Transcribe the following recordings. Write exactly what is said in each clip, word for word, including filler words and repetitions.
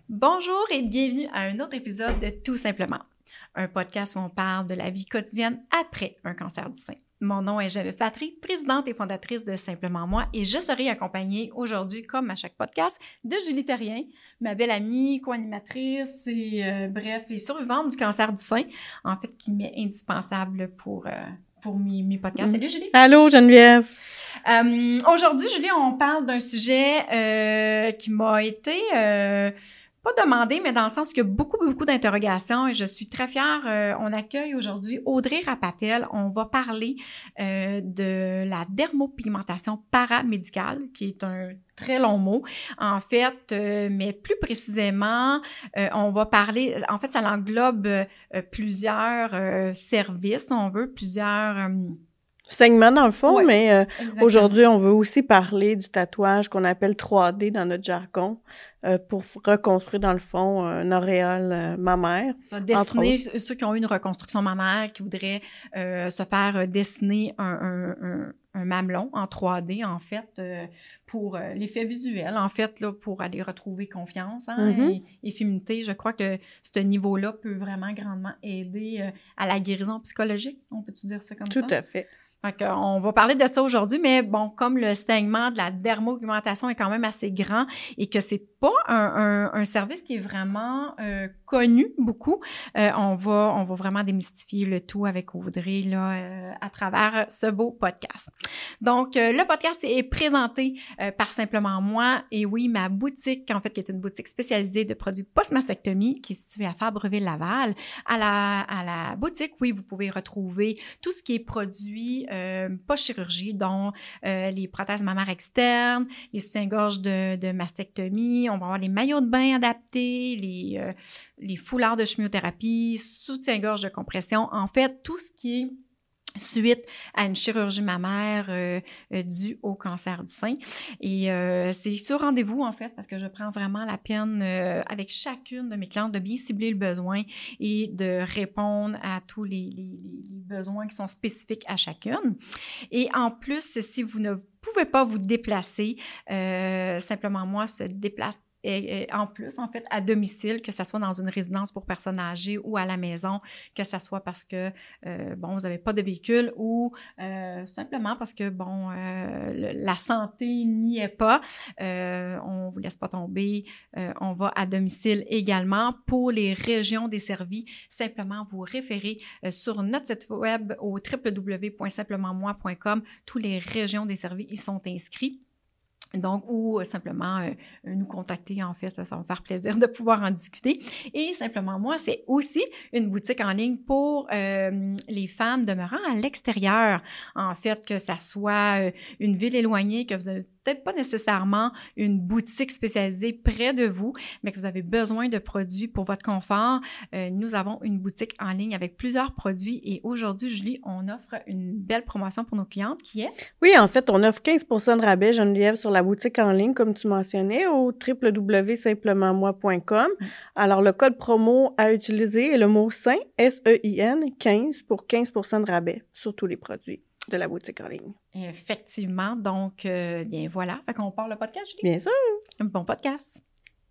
Bonjour et bienvenue à un autre épisode de Tout simplement, un podcast où on parle de la vie quotidienne après un cancer du sein. Mon nom est Geneviève Patry, présidente et fondatrice de Simplement Moi, et je serai accompagnée aujourd'hui, comme à chaque podcast, de Julie Terrien, ma belle amie, co-animatrice et euh, bref, et survivante du cancer du sein, en fait, qui m'est indispensable pour... Euh, pour mes, mes podcasts. Salut Julie! Allô Geneviève! Euh, aujourd'hui, Julie, on parle d'un sujet euh, qui m'a été... Euh, pas demandé, mais dans le sens qu'il y a beaucoup, beaucoup d'interrogations et je suis très fière. Euh, on accueille aujourd'hui Audrey Rapatel. On va parler euh, de la dermopigmentation paramédicale, qui est un très long mot, en fait, euh, mais plus précisément, euh, on va parler, en fait, ça englobe euh, plusieurs euh, services, on veut, plusieurs... Euh, segment dans le fond, ouais, mais euh, aujourd'hui, on veut aussi parler du tatouage qu'on appelle trois D dans notre jargon euh, pour reconstruire dans le fond un auréole euh, mammaire. Ça, dessiner ceux qui ont eu une reconstruction mammaire, qui voudraient euh, se faire dessiner un, un, un, un mamelon en trois D, en fait, euh, pour euh, l'effet visuel, en fait, là, pour aller retrouver confiance hein, mm-hmm. et, et féminité. Je crois que ce niveau-là peut vraiment grandement aider euh, à la guérison psychologique. On peut-tu dire ça comme Tout ça? Tout à fait. Donc, on va parler de ça aujourd'hui, mais bon, comme le segment de la dermopigmentation est quand même assez grand et que c'est pas un, un, un service qui est vraiment euh, connu beaucoup, euh, on va on va vraiment démystifier le tout avec Audrey là euh, à travers ce beau podcast. Donc, euh, le podcast est présenté euh, par Simplement Moi et oui, ma boutique, en fait, qui est une boutique spécialisée de produits post-mastectomie qui est située à Fabreville-Laval. À la, à la boutique, oui, vous pouvez retrouver tout ce qui est produit Euh, post-chirurgie, dont euh, les prothèses mammaires externes, les soutiens-gorge de, de mastectomie, on va avoir les maillots de bain adaptés, les, euh, les foulards de chimiothérapie, soutien-gorge de compression, en fait, tout ce qui est suite à une chirurgie mammaire euh, euh, due au cancer du sein. Et euh, c'est sur rendez-vous, en fait, parce que je prends vraiment la peine euh, avec chacune de mes clientes de bien cibler le besoin et de répondre à tous les, les, les besoins qui sont spécifiques à chacune. Et en plus, si vous ne pouvez pas vous déplacer, euh, Simplement Moi se déplace Et, et en plus, en fait, à domicile, que ce soit dans une résidence pour personnes âgées ou à la maison, que ce soit parce que, euh, bon, vous n'avez pas de véhicule ou euh, simplement parce que, bon, euh, le, la santé n'y est pas, euh, on ne vous laisse pas tomber, euh, on va à domicile également. Pour les régions desservies, simplement vous référez euh, sur notre site web au w w w point simplement moi point com. Toutes les régions desservies y sont inscrites. Donc, ou euh, simplement euh, nous contacter, en fait, ça va me faire plaisir de pouvoir en discuter. Et Simplement Moi, c'est aussi une boutique en ligne pour euh, les femmes demeurant à l'extérieur. En fait, que ça soit euh, une ville éloignée, que vous n'avez peut-être pas nécessairement une boutique spécialisée près de vous, mais que vous avez besoin de produits pour votre confort. Euh, nous avons une boutique en ligne avec plusieurs produits et aujourd'hui, Julie, on offre une belle promotion pour nos clientes qui est... Oui, en fait, on offre quinze pour cent de rabais, Geneviève, sur la boutique en ligne, comme tu mentionnais, au w w w point simplement moi point com. Mm. Alors, le code promo à utiliser est le mot SEIN, S E I N, quinze pour quinze pour cent de rabais sur tous les produits de la boutique en ligne. Effectivement. Donc, euh, bien voilà. Fait qu'on part le podcast, Julie? Bien sûr. Un bon podcast.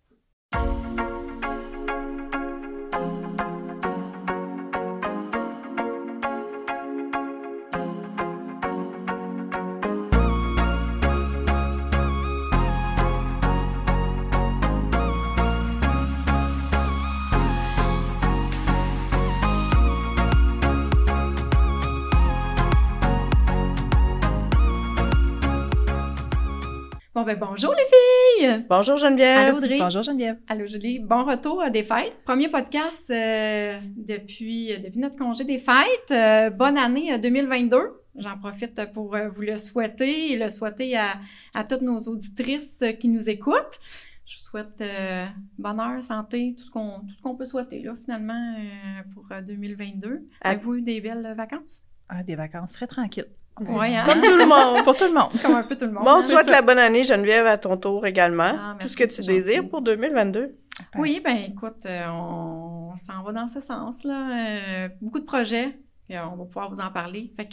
Bon, ben bonjour les filles! Bonjour Geneviève! Allô Audrey! Bonjour Geneviève! Allô Julie! Bon retour à des fêtes. Premier podcast euh, depuis, depuis notre congé des fêtes. Euh, bonne année deux mille vingt-deux. J'en profite pour euh, vous le souhaiter et le souhaiter à, à toutes nos auditrices qui nous écoutent. Je vous souhaite euh, bonheur, santé, tout ce qu'on tout ce qu'on peut souhaiter là, finalement euh, pour euh, deux mille vingt-deux. Ah. Avez-vous eu des belles vacances? Ah, des vacances très tranquilles. Oui, hein? Comme tout le monde. Pour tout le monde. Comme un peu tout le monde. Bon, souhaite la bonne année, Geneviève, à ton tour également. Ah, tout ce que tu désires gentil. Pour deux mille vingt-deux. Oui, ben écoute, euh, on, on s'en va dans ce sens-là. Euh, beaucoup de projets On va pouvoir vous en parler. Fait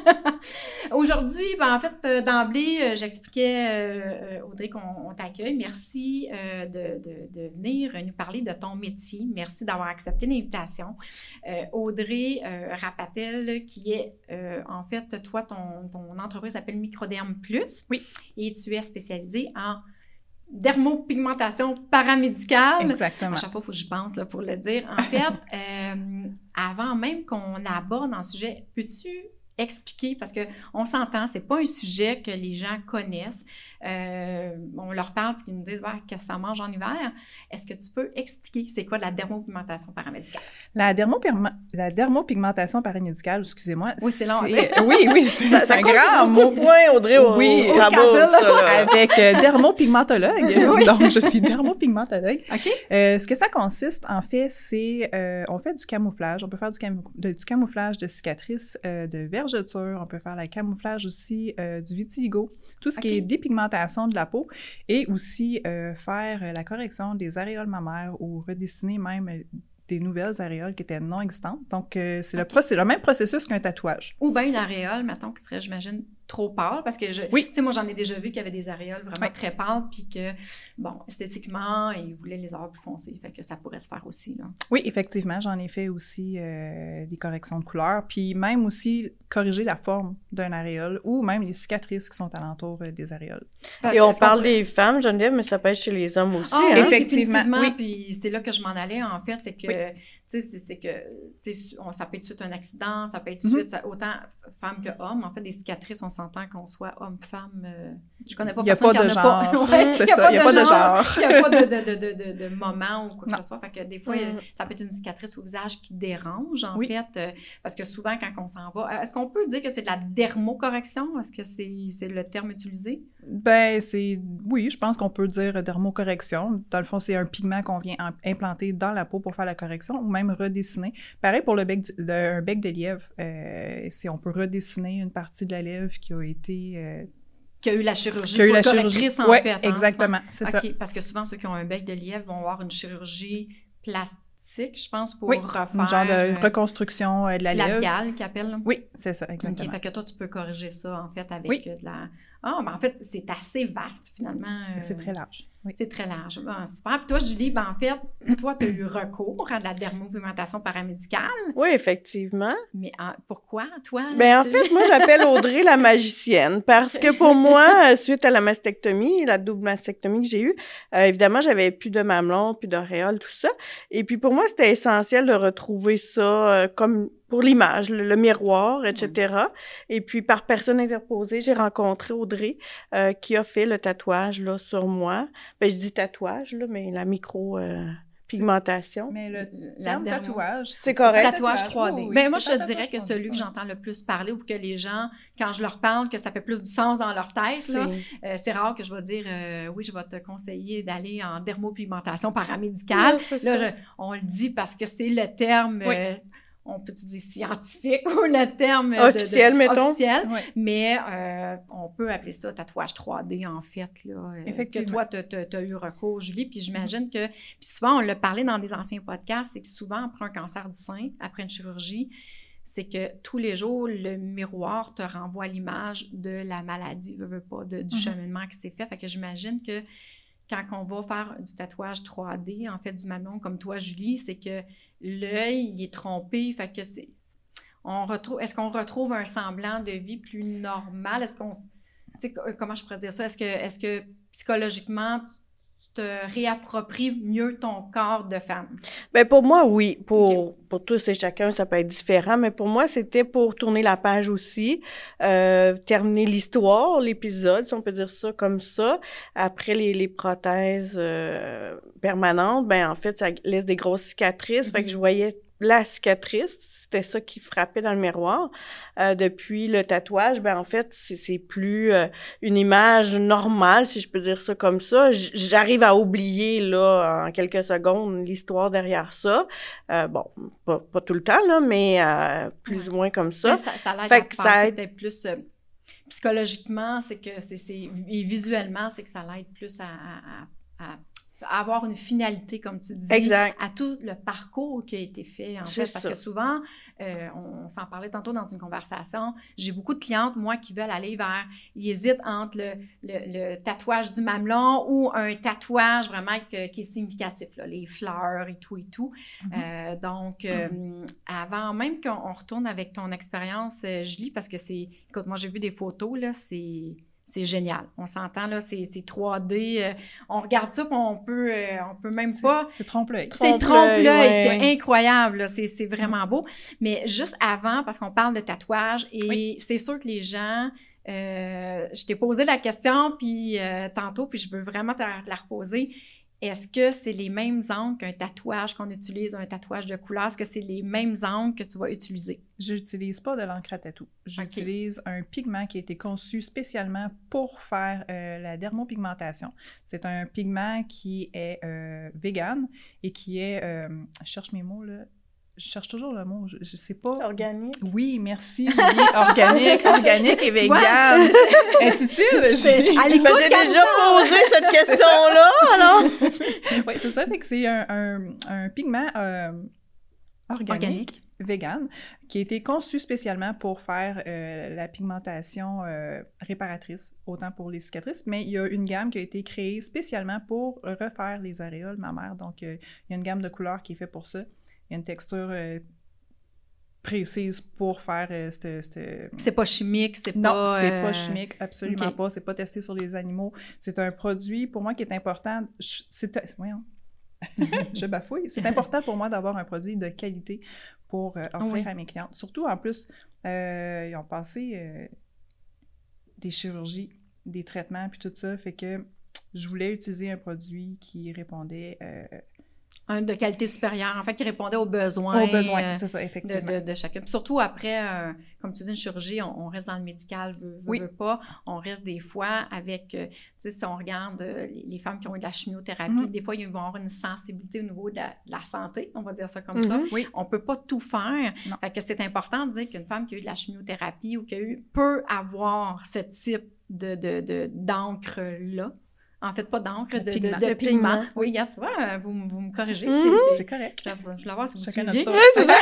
que aujourd'hui, ben, en fait, d'emblée, j'expliquais, euh, Audrey, qu'on t'accueille. Merci euh, de, de, de venir nous parler de ton métier. Merci d'avoir accepté l'invitation. Euh, Audrey euh, Rapatel, qui est, euh, en fait, toi, ton, ton entreprise s'appelle Microderm Plus. Oui. Et tu es spécialisée en dermopigmentation paramédicale. Exactement. À chaque fois, il faut que je pense là, pour le dire. En fait, euh, avant même qu'on aborde un sujet, peux-tu expliquer, parce qu'on s'entend, c'est pas un sujet que les gens connaissent. Euh, on leur parle puis ils nous disent ah, que ça mange en hiver. Est-ce que tu peux expliquer c'est quoi de la dermopigmentation paramédicale? La, dermopigma... la dermopigmentation paramédicale, excusez-moi. Oui, c'est long. C'est... Oui, oui, c'est, ça, c'est ça un grand mot. Point, Audrey, au, oui, au Scrabble, ça, avec euh, dermopigmentologue. Oui. Donc, je suis dermopigmentologue. OK. Euh, ce que ça consiste, en fait, c'est euh, on fait du camouflage. On peut faire du, cam... de, du camouflage de cicatrices, euh, de vergetures. On peut faire le camouflage aussi euh, du vitiligo, tout ce okay. qui est dépigmentation de la peau et aussi euh, faire la correction des aréoles mammaires ou redessiner même des nouvelles aréoles qui étaient non existantes. Donc, euh, c'est, okay. le, c'est le même processus qu'un tatouage. Ou bien une aréole, mettons, qui serait, j'imagine, trop pâle, parce que, je, oui. tu sais, moi, j'en ai déjà vu qu'il y avait des aréoles vraiment oui. très pâles, puis que, bon, esthétiquement, ils voulaient les avoir plus foncés, fait que ça pourrait se faire aussi, là. Oui, effectivement, j'en ai fait aussi euh, des corrections de couleur, puis même aussi corriger la forme d'un aréole, ou même les cicatrices qui sont alentour euh, des aréoles. Et on parle pourrait... des femmes, Geneviève, mais ça peut être chez les hommes aussi, oh, hein? Effectivement, oui. Puis c'est là que je m'en allais, en fait, c'est que, oui. tu sais, c'est, c'est que, tu sais, ça peut être suite à un accident, ça peut être suite, mm-hmm. autant femme que homme, en fait, des cicatrices, on s'entend qu'on soit homme-femme, euh, je connais pas personne qui en a pas. Il n'y a pas de genre. C'est ça, il n'y a pas de genre. Il n'y a pas de, de, de, de, de, de moment ou quoi non. que ce soit. Fait que des fois, mm. ça peut être une cicatrice au visage qui dérange, en oui. fait, euh, parce que souvent, quand on s'en va, est-ce qu'on peut dire que c'est de la dermocorrection? Est-ce que c'est, c'est le terme utilisé? Ben, c'est... Oui, je pense qu'on peut dire dermocorrection. Dans le fond, c'est un pigment qu'on vient implanter dans la peau pour faire la correction ou même redessiner. Pareil pour le bec, du, le, un bec de lièvre. Euh, si on peut redessiner une partie de la lèvre qui a été... Euh, qui a eu la chirurgie, qui a eu la chirurgie, en ouais, fait. Hein, exactement, souvent. c'est okay, ça. Parce que souvent, ceux qui ont un bec de lièvre vont avoir une chirurgie plastique, je pense, pour oui, refaire... une genre de reconstruction euh, de la lèvre. Labiale, qu'ils appellent. Oui, c'est ça, exactement. OK, fait que toi, tu peux corriger ça, en fait, avec oui. de la... Ah, oh, mais en fait, c'est assez vaste, finalement. C'est, c'est très large. Oui. C'est très large. Bon, super. Puis toi, Julie, ben, en fait, toi, tu as eu recours à de la dermopigmentation paramédicale. Oui, effectivement. Mais euh, pourquoi, toi? Ben, en fait, moi, j'appelle Audrey la magicienne parce que pour moi, suite à la mastectomie, la double mastectomie que j'ai eue, euh, évidemment, j'avais plus de mamelons, plus d'auréoles, tout ça. Et puis, pour moi, c'était essentiel de retrouver ça euh, comme pour l'image, le, le miroir, et cetera. Mmh. Et puis, par personne interposée, j'ai rencontré Audrey euh, qui a fait le tatouage là, sur moi. Ben, je dis tatouage, là, mais la micro... Euh, pigmentation. Mais le terme tatouage, c'est, c'est correct. Tatouage trois D. Oui, ben moi, je te dirais que celui que j'entends le plus parler ou que les gens, quand je leur parle, que ça fait plus du sens dans leur tête, c'est, là, euh, c'est rare que je vais dire euh, oui, je vais te conseiller d'aller en dermopigmentation paramédicale. Oui, là, je, on le dit parce que c'est le terme... Oui. Euh, on peut dire scientifique ou le terme officiel, de, de, mettons. Officiel, oui. mais euh, on peut appeler ça tatouage trois D, en fait, là. Effectivement. Que toi, tu as eu recours, Julie, puis j'imagine que... Puis souvent, on l'a parlé dans des anciens podcasts, c'est que souvent, après un cancer du sein, après une chirurgie, c'est que tous les jours, le miroir te renvoie l'image de la maladie, veux, veux pas, de, du mm-hmm. cheminement qui s'est fait. Fait que j'imagine que quand on va faire du tatouage trois D, en fait, du mamelon, comme toi, Julie, c'est que l'œil, il est trompé, fait que c'est... On retrouve... Est-ce qu'on retrouve un semblant de vie plus normal? Est-ce qu'on... Tu sais, comment je pourrais dire ça? Est-ce que, est-ce que psychologiquement, tu te réappropries mieux ton corps de femme? Bien, pour moi, oui. Pour, okay. pour tous et chacun, ça peut être différent, mais pour moi, c'était pour tourner la page aussi, euh, terminer l'histoire, l'épisode, si on peut dire ça comme ça. Après les, les prothèses euh, permanentes, ben en fait, ça laisse des grosses cicatrices, mm-hmm. fait que je voyais la cicatrice, c'était ça qui frappait dans le miroir. Euh, depuis le tatouage, ben en fait, c'est, c'est plus euh, une image normale, si je peux dire ça comme ça. J- j'arrive à oublier, là, en quelques secondes, l'histoire derrière ça. Euh, bon, pas, pas tout le temps, là, mais euh, plus ouais. ou moins comme ça. Mais ça, ça l'aide fait à que penser ça aide... peut-être plus... Euh, psychologiquement, c'est que c'est, c'est... Et visuellement, c'est que ça l'aide plus à... à, à avoir une finalité, comme tu dis, exact. à tout le parcours qui a été fait, en C'est fait. Parce ça. que souvent, euh, on, on s'en parlait tantôt dans une conversation, j'ai beaucoup de clientes, moi, qui veulent aller vers, ils hésitent entre le, le, le tatouage du mamelon ou un tatouage vraiment qui, qui est significatif, là, les fleurs et tout et tout. Mm-hmm. Euh, donc, euh, mm-hmm. avant même qu'on on retourne avec ton expérience, euh, Julie, parce que c'est, écoute, moi, j'ai vu des photos, là, c'est... C'est génial. On s'entend, là, c'est, c'est trois D. Euh, on regarde ça, puis on peut, euh, on peut même pas... C'est, c'est trompe-l'œil. C'est trompe-l'œil, ouais. C'est incroyable, là. C'est, c'est vraiment beau. Mais juste avant, parce qu'on parle de tatouage, et oui. c'est sûr que les gens... Euh, je t'ai posé la question, puis euh, tantôt, puis je veux vraiment te la, te la reposer. Est-ce que c'est les mêmes angles qu'un tatouage qu'on utilise, un tatouage de couleur? Est-ce que c'est les mêmes angles que tu vas utiliser? Je n'utilise pas de l'encre à tatou. J'utilise okay. un pigment qui a été conçu spécialement pour faire euh, la dermopigmentation. C'est un pigment qui est euh, vegan et qui est... Euh, je cherche mes mots, là. Je cherche toujours le mot, je, je sais pas. Organique. Oui, merci. Oui, organique, organique et vegan. Intitule, j'ai... À l'écoute, j'ai déjà posé cette question-là, alors. Oui, c'est ça. Fait que c'est un, un, un pigment euh, organique, organique, vegan, qui a été conçu spécialement pour faire euh, la pigmentation euh, réparatrice, autant pour les cicatrices, mais il y a une gamme qui a été créée spécialement pour refaire les aréoles mammaires. Donc, euh, il y a une gamme de couleurs qui est faite pour ça. Il y a une texture euh, précise pour faire euh, cette, cette... C'est pas chimique, c'est non, pas... Non, c'est euh... pas chimique, absolument okay. pas. C'est pas testé sur les animaux. C'est un produit, pour moi, qui est important. C'est... Voyons. Je bafouille. C'est important pour moi d'avoir un produit de qualité pour euh, offrir oui. à mes clientes. Surtout, en plus, euh, ils ont passé euh, des chirurgies, des traitements, puis tout ça. Fait que je voulais utiliser un produit qui répondait... Euh, Un de qualité supérieure, en fait, qui répondait aux besoins. Aux besoins, euh, c'est ça, effectivement. De, de, de chacun. Puis surtout après, euh, comme tu dis, une chirurgie, on, on reste dans le médical, veut, veut, oui. veut pas. On reste des fois avec, euh, tu sais, si on regarde euh, les, les femmes qui ont eu de la chimiothérapie, mm-hmm. des fois, ils vont avoir une sensibilité au niveau de la, de la santé, on va dire ça comme mm-hmm. ça. Oui. On peut pas tout faire. Non. Fait que c'est important de dire qu'une femme qui a eu de la chimiothérapie ou qui a eu, peut avoir ce type de, de, de, d'encre-là. En fait, pas d'encre, de, de, pigment. de, de pigment. pigment. Oui, regarde, tu vois, vous, vous me corrigez. Mm-hmm. C'est, c'est correct. Je, je voulais voir si vous Chacun suivez. notre tour. C'est ça.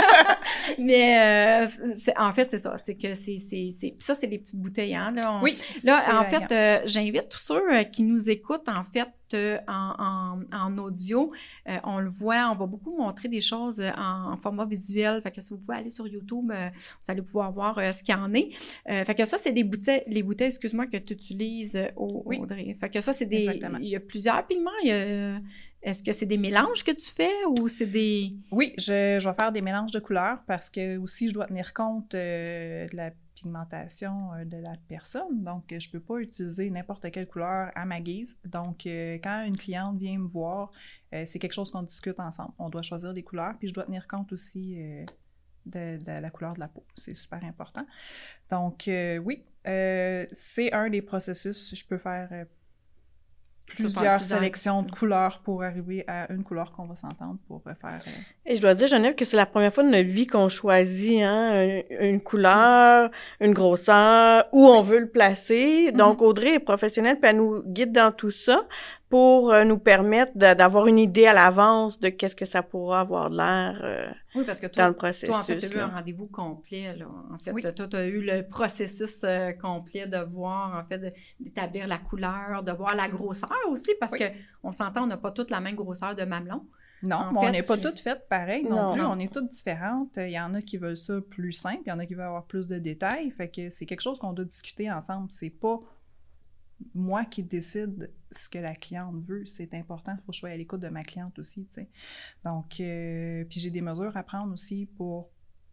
Mais euh, c'est, en fait, c'est ça. C'est que c'est... c'est, c'est ça, c'est les petites bouteilles. Hein, là, on, oui. Là, en fait, euh, j'invite tous ceux qui nous écoutent, en fait, euh, en, en, en audio. Euh, on le voit, on va beaucoup montrer des choses en, en format visuel. Fait que si vous pouvez aller sur YouTube, euh, vous allez pouvoir voir euh, ce qu'il y en est. Euh, fait que ça, c'est des bouteilles, les bouteilles, excuse-moi, que tu utilises, euh, oui. Audrey. Fait que ça, c'est des... Exactement. Il y a plusieurs pigments. Il y a, est-ce que c'est des mélanges que tu fais ou c'est des... Oui, je, je vais faire des mélanges de couleurs parce que aussi, je dois tenir compte euh, de la pigmentation euh, de la personne. Donc, je ne peux pas utiliser n'importe quelle couleur à ma guise. Donc, euh, quand une cliente vient me voir, euh, c'est quelque chose qu'on discute ensemble. On doit choisir des couleurs, puis je dois tenir compte aussi euh, de, de la couleur de la peau. C'est super important. Donc, euh, oui, euh, c'est un des processus. Je peux faire euh, plusieurs, plusieurs sélections de couleurs pour arriver à une couleur qu'on va s'entendre pour faire... Euh... Et je dois dire, Geneviève, que c'est la première fois de notre vie qu'on choisit hein, une, une couleur, une grosseur, où on veut le placer. Mm-hmm. Donc, Audrey est professionnelle, puis elle nous guide dans tout ça pour euh, nous permettre de, d'avoir une idée à l'avance de qu'est-ce que ça pourra avoir de l'air euh, oui, parce que toi, dans le processus. Toi, en fait, tu as eu un rendez-vous complet. Là. En fait, oui. toi, tu as eu le processus euh, complet de voir, en fait, de, d'établir la couleur, de voir la grosseur aussi, parce oui. qu'on s'entend, on n'a pas toutes la même grosseur de mamelon. Non, mais fait, on n'est pas puis... toutes faites pareil non, non plus. Non. On est toutes différentes. Il y en a qui veulent ça plus simple, il y en a qui veulent avoir plus de détails. Fait que c'est quelque chose qu'on doit discuter ensemble. C'est pas moi qui décide ce que la cliente veut. C'est important. Il faut que je sois à l'écoute de ma cliente aussi, tu sais. Donc, euh, puis j'ai des mesures à prendre aussi pour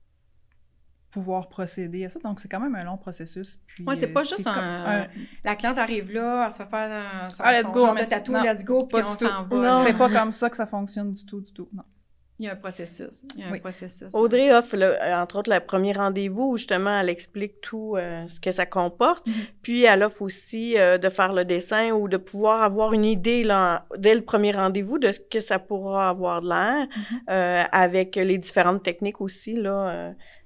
pouvoir procéder à ça. Donc, c'est quand même un long processus. Oui, c'est pas euh, juste c'est un, un... La cliente arrive là, elle se fait faire un, son, ah, let's son go, genre de tatou, non, let's go, puis on s'en va. Non. C'est pas comme ça que ça fonctionne du tout, du tout, non. Il y a un processus. Il y a un oui. processus. Audrey offre, le, entre autres, le premier rendez-vous où, justement, elle explique tout euh, ce que ça comporte. Mm-hmm. Puis, elle offre aussi euh, de faire le dessin ou de pouvoir avoir une idée, là, dès le premier rendez-vous, de ce que ça pourra avoir de l'air, mm-hmm. euh, avec les différentes techniques aussi, là, euh,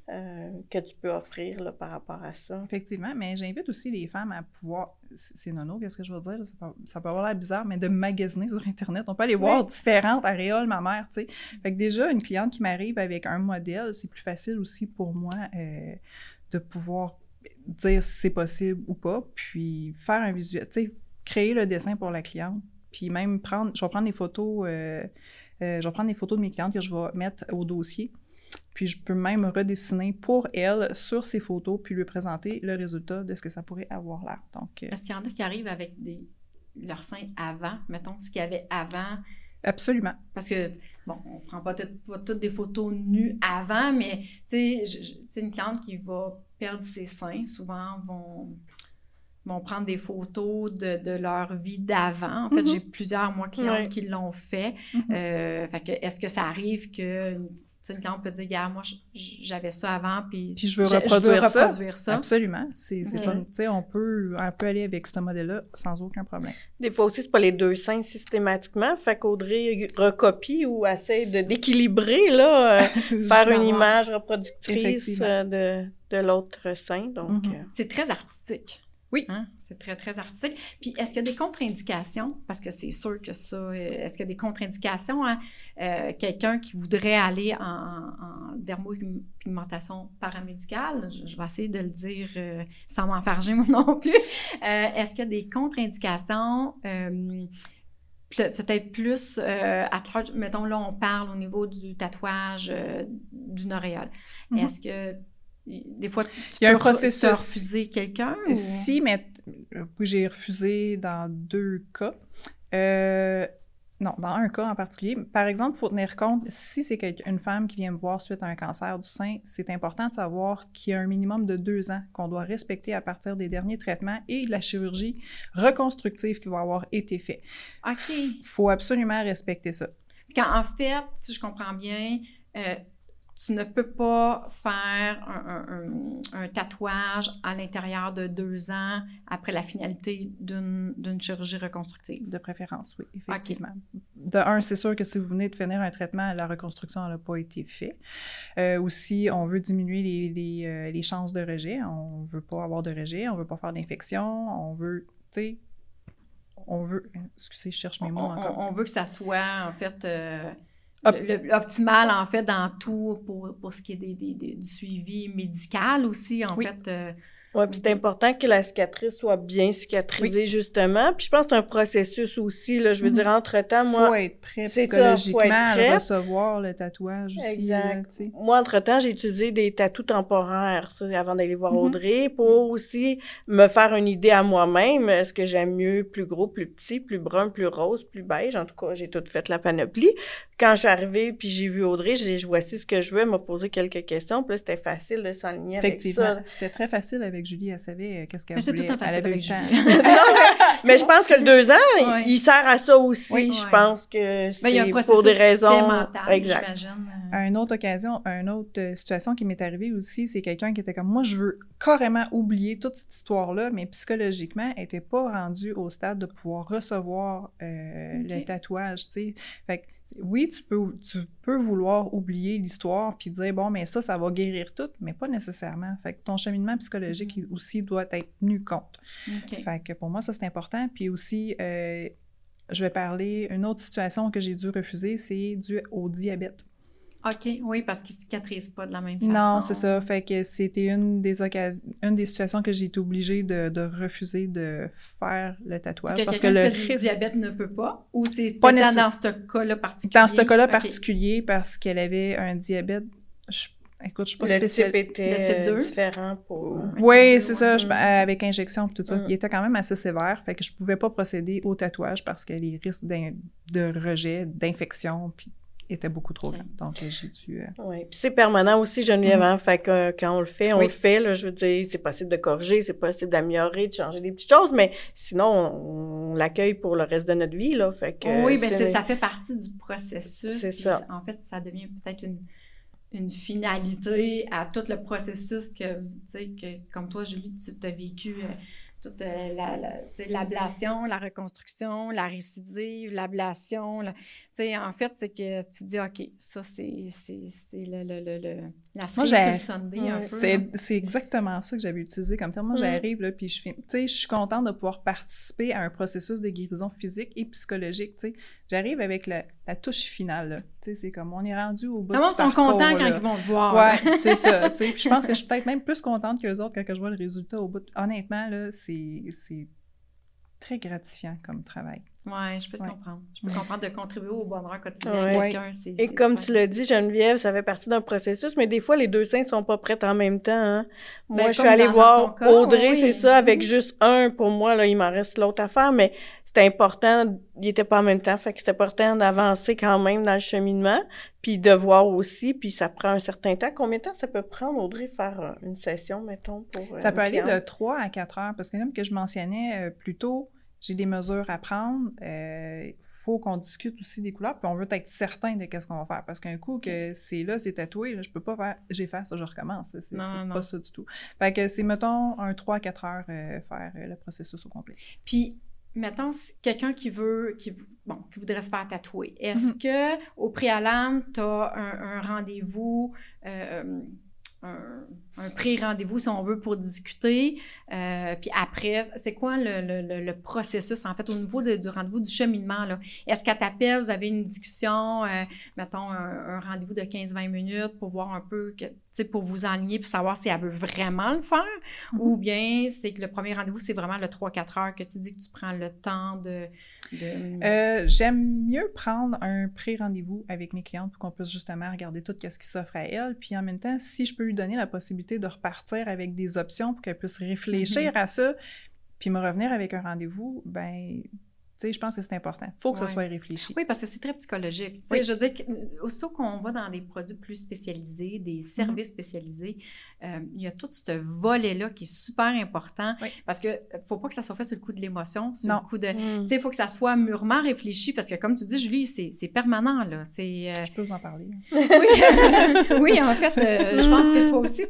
euh, que tu peux offrir là, par rapport à ça. Effectivement, mais j'invite aussi les femmes à pouvoir, c'est nono, qu'est-ce que je veux dire? Ça peut, ça peut avoir l'air bizarre, mais de magasiner sur Internet. On peut aller voir oui. différentes aréoles mammaires, tu sais. Fait que déjà, une cliente qui m'arrive avec un modèle, c'est plus facile aussi pour moi euh, de pouvoir dire si c'est possible ou pas, puis faire un visuel, tu sais, créer le dessin pour la cliente, puis même prendre, je vais prendre des photos, euh, euh, je vais prendre des photos de mes clientes que je vais mettre au dossier, puis je peux même redessiner pour elle sur ses photos, puis lui présenter le résultat de ce que ça pourrait avoir l'air. Donc, euh, est-ce qu'il y en a qui arrivent avec des, leurs seins avant, mettons, ce qu'il y avait avant? Absolument. Parce que, bon, on ne prend pas, tout, pas toutes des photos nues avant, mais, tu sais, une cliente qui va perdre ses seins, souvent vont, vont prendre des photos de, de leur vie d'avant. En fait, mm-hmm. j'ai plusieurs, moi, clientes ouais. qui l'ont fait. Mm-hmm. Euh, fait que, est-ce que ça arrive que... une cliente peut dire, regarde, moi, j'avais ça avant, puis, puis je veux reproduire, je veux ça. reproduire ça. Absolument. C'est, c'est ouais. pas, tu sais, on peut, on peut aller avec ce modèle-là sans aucun problème. Des fois aussi, c'est pas les deux seins systématiquement. Fait qu'Audrey recopie ou essaie de, d'équilibrer, là, euh, faire une image reproductrice de, de l'autre sein. Donc, mm-hmm. euh... c'est très artistique. Oui. Hein? C'est très, très artistique. Puis, est-ce qu'il y a des contre-indications? Parce que c'est sûr que ça... Est-ce qu'il y a des contre-indications? Hein? Euh, quelqu'un qui voudrait aller en, en dermopigmentation paramédicale, je, je vais essayer de le dire euh, sans m'enfarger moi non plus. Euh, est-ce qu'il y a des contre-indications? Euh, peut-être plus euh, à large, mettons, là, on parle au niveau du tatouage euh, d'une auréole. Mm-hmm. Est-ce que... Des fois, tu Il y a peux un processus. re- refuser quelqu'un? Ou... Si, mais oui, j'ai refusé dans deux cas. Euh, non, dans un cas en particulier. Par exemple, il faut tenir compte, si c'est une femme qui vient me voir suite à un cancer du sein, c'est important de savoir qu'il y a un minimum de deux ans qu'on doit respecter à partir des derniers traitements et de la chirurgie reconstructive qui va avoir été faite. OK. Il faut absolument respecter ça. Quand, en fait, si je comprends bien... Euh, tu ne peux pas faire un, un, un, un tatouage à l'intérieur de deux ans après la finalité d'une, d'une chirurgie reconstructive. De préférence, oui, effectivement. Okay. De un, c'est sûr que si vous venez de finir un traitement, la reconstruction n'a pas été faite. Euh, aussi, on veut diminuer les, les, euh, les chances de rejet. On ne veut pas avoir de rejet, on ne veut pas faire d'infection, on veut, tu sais, on veut... Excusez, je cherche mes mots on, encore. On, on veut que ça soit, en fait... Euh, Le, l'optimal, en fait, dans tout pour, pour ce qui est des, des, des, du suivi médical aussi, en oui. fait. Euh, oui, puis c'est important que la cicatrice soit bien cicatrisée, oui. justement. Puis je pense que c'est un processus aussi, là. Je veux mm-hmm. dire, entre-temps, moi... Il faut être prêt psychologiquement ça, à recevoir le tatouage aussi. Exact. Là, moi, entre-temps, j'ai utilisé des tatous temporaires, ça, avant d'aller voir mm-hmm. Audrey, pour aussi me faire une idée à moi-même. Est-ce que j'aime mieux plus gros, plus petit, plus brun, plus rose, plus beige? En tout cas, j'ai tout fait la panoplie. Quand je suis arrivée, puis j'ai vu Audrey, j'ai dit, voici ce que je veux. Elle m'a posé quelques questions, puis là, c'était facile de s'aligner avec ça. Effectivement, c'était très facile avec Julie, elle savait qu'est-ce qu'elle mais voulait. C'est tout en facile elle avait avec eu le Julie. non, mais, mais je pense que le deux ans, ouais. il, il sert à ça aussi. Oui, je ouais. pense que c'est ben, il y a un pour des raisons... mental, exact. J'imagine. À une autre occasion, une autre situation qui m'est arrivée aussi, c'est quelqu'un qui était comme, moi, je veux carrément oublier toute cette histoire-là, mais psychologiquement, elle n'était pas rendue au stade de pouvoir recevoir euh, okay. le tatouage, tu sais. Fait que, oui, tu peux, tu peux vouloir oublier l'histoire puis dire, bon, mais ça, ça va guérir tout, mais pas nécessairement. Fait que ton cheminement psychologique mm-hmm. aussi doit être tenu compte. Okay. Fait que pour moi, ça, c'est important. Puis aussi, euh, je vais parler, une autre situation que j'ai dû refuser, c'est dû au diabète. OK, oui, parce qu'ils ne cicatrisent pas de la même façon. Non, c'est ça. Fait que c'était une des occasions, une des situations que j'ai été obligée de, de refuser de faire le tatouage. Que parce que le risque... diabète ne peut pas? Ou c'est pas nécess... dans ce cas-là particulier? Dans ce cas-là okay. particulier, parce qu'elle avait un diabète... Je... Écoute, je suis pas spéciale. Le type était le type deux? Différent pour... Oui, c'est ça, je, avec injection et tout ça. Mm. Il était quand même assez sévère, fait que je pouvais pas procéder au tatouage parce que les risques de rejet, d'infection, puis étaient beaucoup trop grands. Donc, j'ai dû... Euh... Oui, puis c'est permanent aussi, Geneviève, hein? Fait que euh, quand on le fait, on oui. le fait, là, je veux dire, c'est possible de corriger, c'est possible d'améliorer, de changer des petites choses, mais sinon, on, on l'accueille pour le reste de notre vie, là, fait que... Oui, bien, c'est... ça fait partie du processus. C'est ça. En fait, ça devient peut-être une... une finalité à tout le processus que, tu sais, que comme toi, Julie, tu as vécu euh, toute euh, la, la, tu sais, l'ablation, la reconstruction, la récidive, l'ablation. La, tu sais, en fait, c'est que tu dis, OK, ça, c'est, c'est, c'est le, le, le, le, la cerise sur le sundae un peu. C'est, c'est exactement ça que j'avais utilisé comme terme. Moi, mm. j'arrive, là, puis je fais, tu sais, je suis contente de pouvoir participer à un processus de guérison physique et psychologique, tu sais. J'arrive avec la, la touche finale, là. Tu sais, c'est comme, on est rendu au bout du parcours. Ils sont contents quand ils vont te voir. Ouais, c'est ça, tu sais. Puis je pense que je suis peut-être même plus contente qu'eux autres quand je vois le résultat au bout. De... Honnêtement, là, c'est, c'est très gratifiant comme travail. Oui, je peux te ouais. comprendre. Je peux comprendre de contribuer au bonheur quotidien de ouais. quelqu'un. C'est, Et c'est comme super. tu l'as dit, Geneviève, ça fait partie d'un processus, mais des fois, les deux seins sont pas prêts en même temps. Hein? Moi, ben, je suis allée voir cas, Audrey, oui. c'est ça, avec juste un. Pour moi, là, il m'en reste l'autre à faire, mais c'était important, il était pas en même temps, fait que c'était important d'avancer quand même dans le cheminement, puis de voir aussi, puis ça prend un certain temps. Combien de temps ça peut prendre, Audrey, faire une session, mettons, pour Ça peut aller cliente? de trois à quatre heures, parce que comme que je mentionnais euh, plus tôt, j'ai des mesures à prendre. Il euh, faut qu'on discute aussi des couleurs, puis on veut être certain de qu'est-ce qu'on va faire. Parce qu'un coup que c'est là, c'est tatoué, là, je peux pas faire, j'efface ça, je recommence. C'est, non, c'est non. pas ça du tout. Fait que c'est, mettons, un trois à quatre heures euh, faire euh, le processus au complet. Puis, mettons, quelqu'un qui veut, qui, bon, qui voudrait se faire tatouer, est-ce mm-hmm. que au préalable, tu as un, un rendez-vous, euh, un, un pré-rendez-vous, si on veut, pour discuter? Euh, puis après, c'est quoi le, le, le processus, en fait, au niveau de, du rendez-vous, du cheminement, là? Est-ce qu'elle t'appelle, vous avez une discussion, euh, mettons, un, un rendez-vous de quinze à vingt minutes pour voir un peu, que, tu sais, pour vous enligner puis savoir si elle veut vraiment le faire? Mm-hmm. Ou bien c'est que le premier rendez-vous, c'est vraiment le trois à quatre heures que tu dis que tu prends le temps de... de... Euh, j'aime mieux prendre un pré-rendez-vous avec mes clientes pour qu'on puisse justement regarder tout ce qui s'offre à elles. Puis en même temps, si je peux lui donner la possibilité de repartir avec des options pour qu'elle puisse réfléchir mm-hmm. à ça, puis me revenir avec un rendez-vous, ben... Tu sais, je pense que c'est important. Il faut que ouais. ça soit réfléchi. Oui, parce que c'est très psychologique. Oui. Je veux dire, aussitôt qu'on va dans des produits plus spécialisés, des services mm-hmm. spécialisés, euh, il y a tout ce volet-là qui est super important oui. parce qu'il ne faut pas que ça soit fait sur le coup de l'émotion, sur non. le coup de... Mm. Tu sais, il faut que ça soit mûrement réfléchi parce que, comme tu dis, Julie, c'est, c'est permanent, là. C'est, euh... Je peux vous en parler. Oui, oui, en fait, euh, je pense que toi aussi,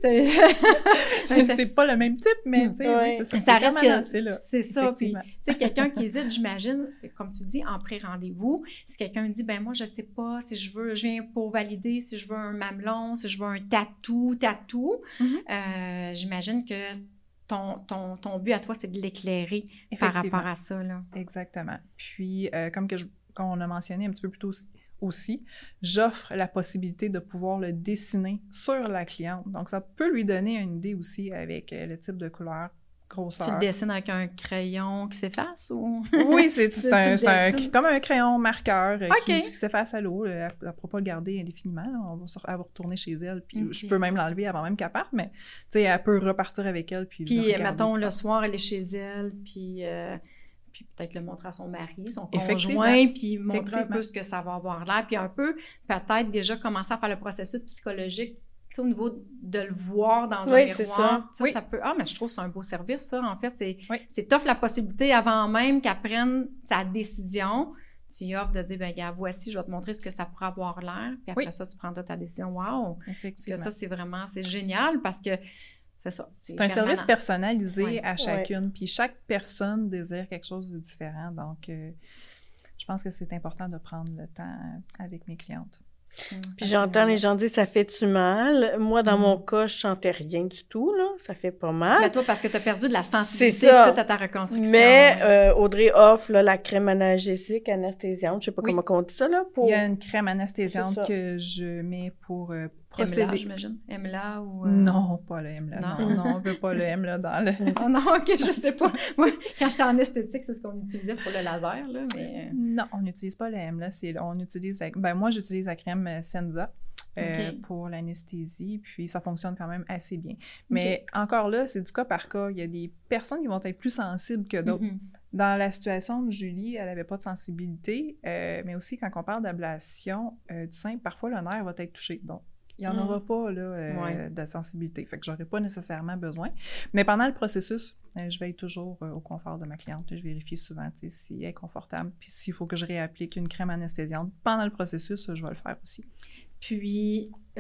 c'est... c'est pas le même type, mais tu sais, oui. c'est ça. Ça c'est reste permanent, que... c'est là. C'est ça. Puis, tu sais, quelqu'un qui hésite, j'imagine, comme tu dis, en pré-rendez-vous, si quelqu'un me dit, ben moi, je sais pas si je veux, je viens pour valider, si je veux un mamelon, si je veux un tatou, tatou, mm-hmm. euh, j'imagine que ton, ton, ton but à toi, c'est de l'éclairer par rapport à ça, là. Exactement. Puis, euh, comme que je, comme on a mentionné un petit peu plus tôt aussi, j'offre la possibilité de pouvoir le dessiner sur la cliente. Donc, ça peut lui donner une idée aussi avec euh, le type de couleur. Grosseur. Tu le dessines avec un crayon qui s'efface ou? Oui, c'est, c'est, un, c'est un, comme un crayon marqueur okay. qui, qui s'efface à l'eau. Elle ne pourra pas le garder indéfiniment. Là. On va, elle va retourner chez elle. Puis okay. je peux même l'enlever avant même qu'elle parte, mais elle peut repartir avec elle. Puis, puis mettons, le soir, elle est chez elle, puis, euh, puis peut-être le montrer à son mari, son conjoint, puis montrer un peu ce que ça va avoir l'air. Puis un peu, peut-être déjà commencer à faire le processus psychologique au niveau de le voir dans oui, un miroir, c'est ça. ça, oui. ça peut... Ah, mais je trouve que c'est un beau service, ça, en fait. C'est, oui. c'est t'offres la possibilité, avant même qu'elle prenne sa décision, tu offres de dire, bien, regarde, voici, je vais te montrer ce que ça pourrait avoir l'air, puis après oui. ça, tu prendras ta décision. Wow! Parce que ça, c'est vraiment, c'est génial, parce que c'est ça. C'est, c'est un permanent. Service personnalisé oui. à chacune, oui. Puis chaque personne désire quelque chose de différent, donc euh, je pense que c'est important de prendre le temps avec mes clientes. Puis j'entends les gens dire ça fait-tu mal? Moi, dans mmh. mon cas, je sentais rien du tout, là. Ça fait pas mal. Mais toi, parce que tu as perdu de la sensibilité suite à ta reconstruction. Mais euh, Audrey offre là, la crème analgésique, anesthésiante. Je sais pas oui. comment on dit ça, là. Pour... Il y a une crème anesthésiante que je mets pour euh, procéder. M L A, j'imagine? M L A ou... Euh... Non, pas le M L A. Non, non, non on veut pas le M L A dans le... oh non, OK, je sais pas. Moi, quand j'étais en esthétique, c'est ce qu'on utilisait pour le laser, là, mais... Non, on n'utilise pas le M L A. C'est, on utilise... Ben, moi, j'utilise la crème Senza. Euh, okay. pour l'anesthésie, puis ça fonctionne quand même assez bien. Mais okay. encore là, c'est du cas par cas. Il y a des personnes qui vont être plus sensibles que d'autres. Mm-hmm. Dans la situation de Julie, elle n'avait pas de sensibilité, euh, mais aussi quand on parle d'ablation euh, du sein, parfois le nerf va être touché. Donc, il n'y en mm. aura pas là, euh, ouais. de sensibilité. Fait que j'aurais pas nécessairement besoin. Mais pendant le processus, euh, je veille toujours euh, au confort de ma cliente. Je vérifie souvent si elle est confortable. Puis s'il faut que je réapplique une crème anesthésiante pendant le processus, je vais le faire aussi. Puis, euh,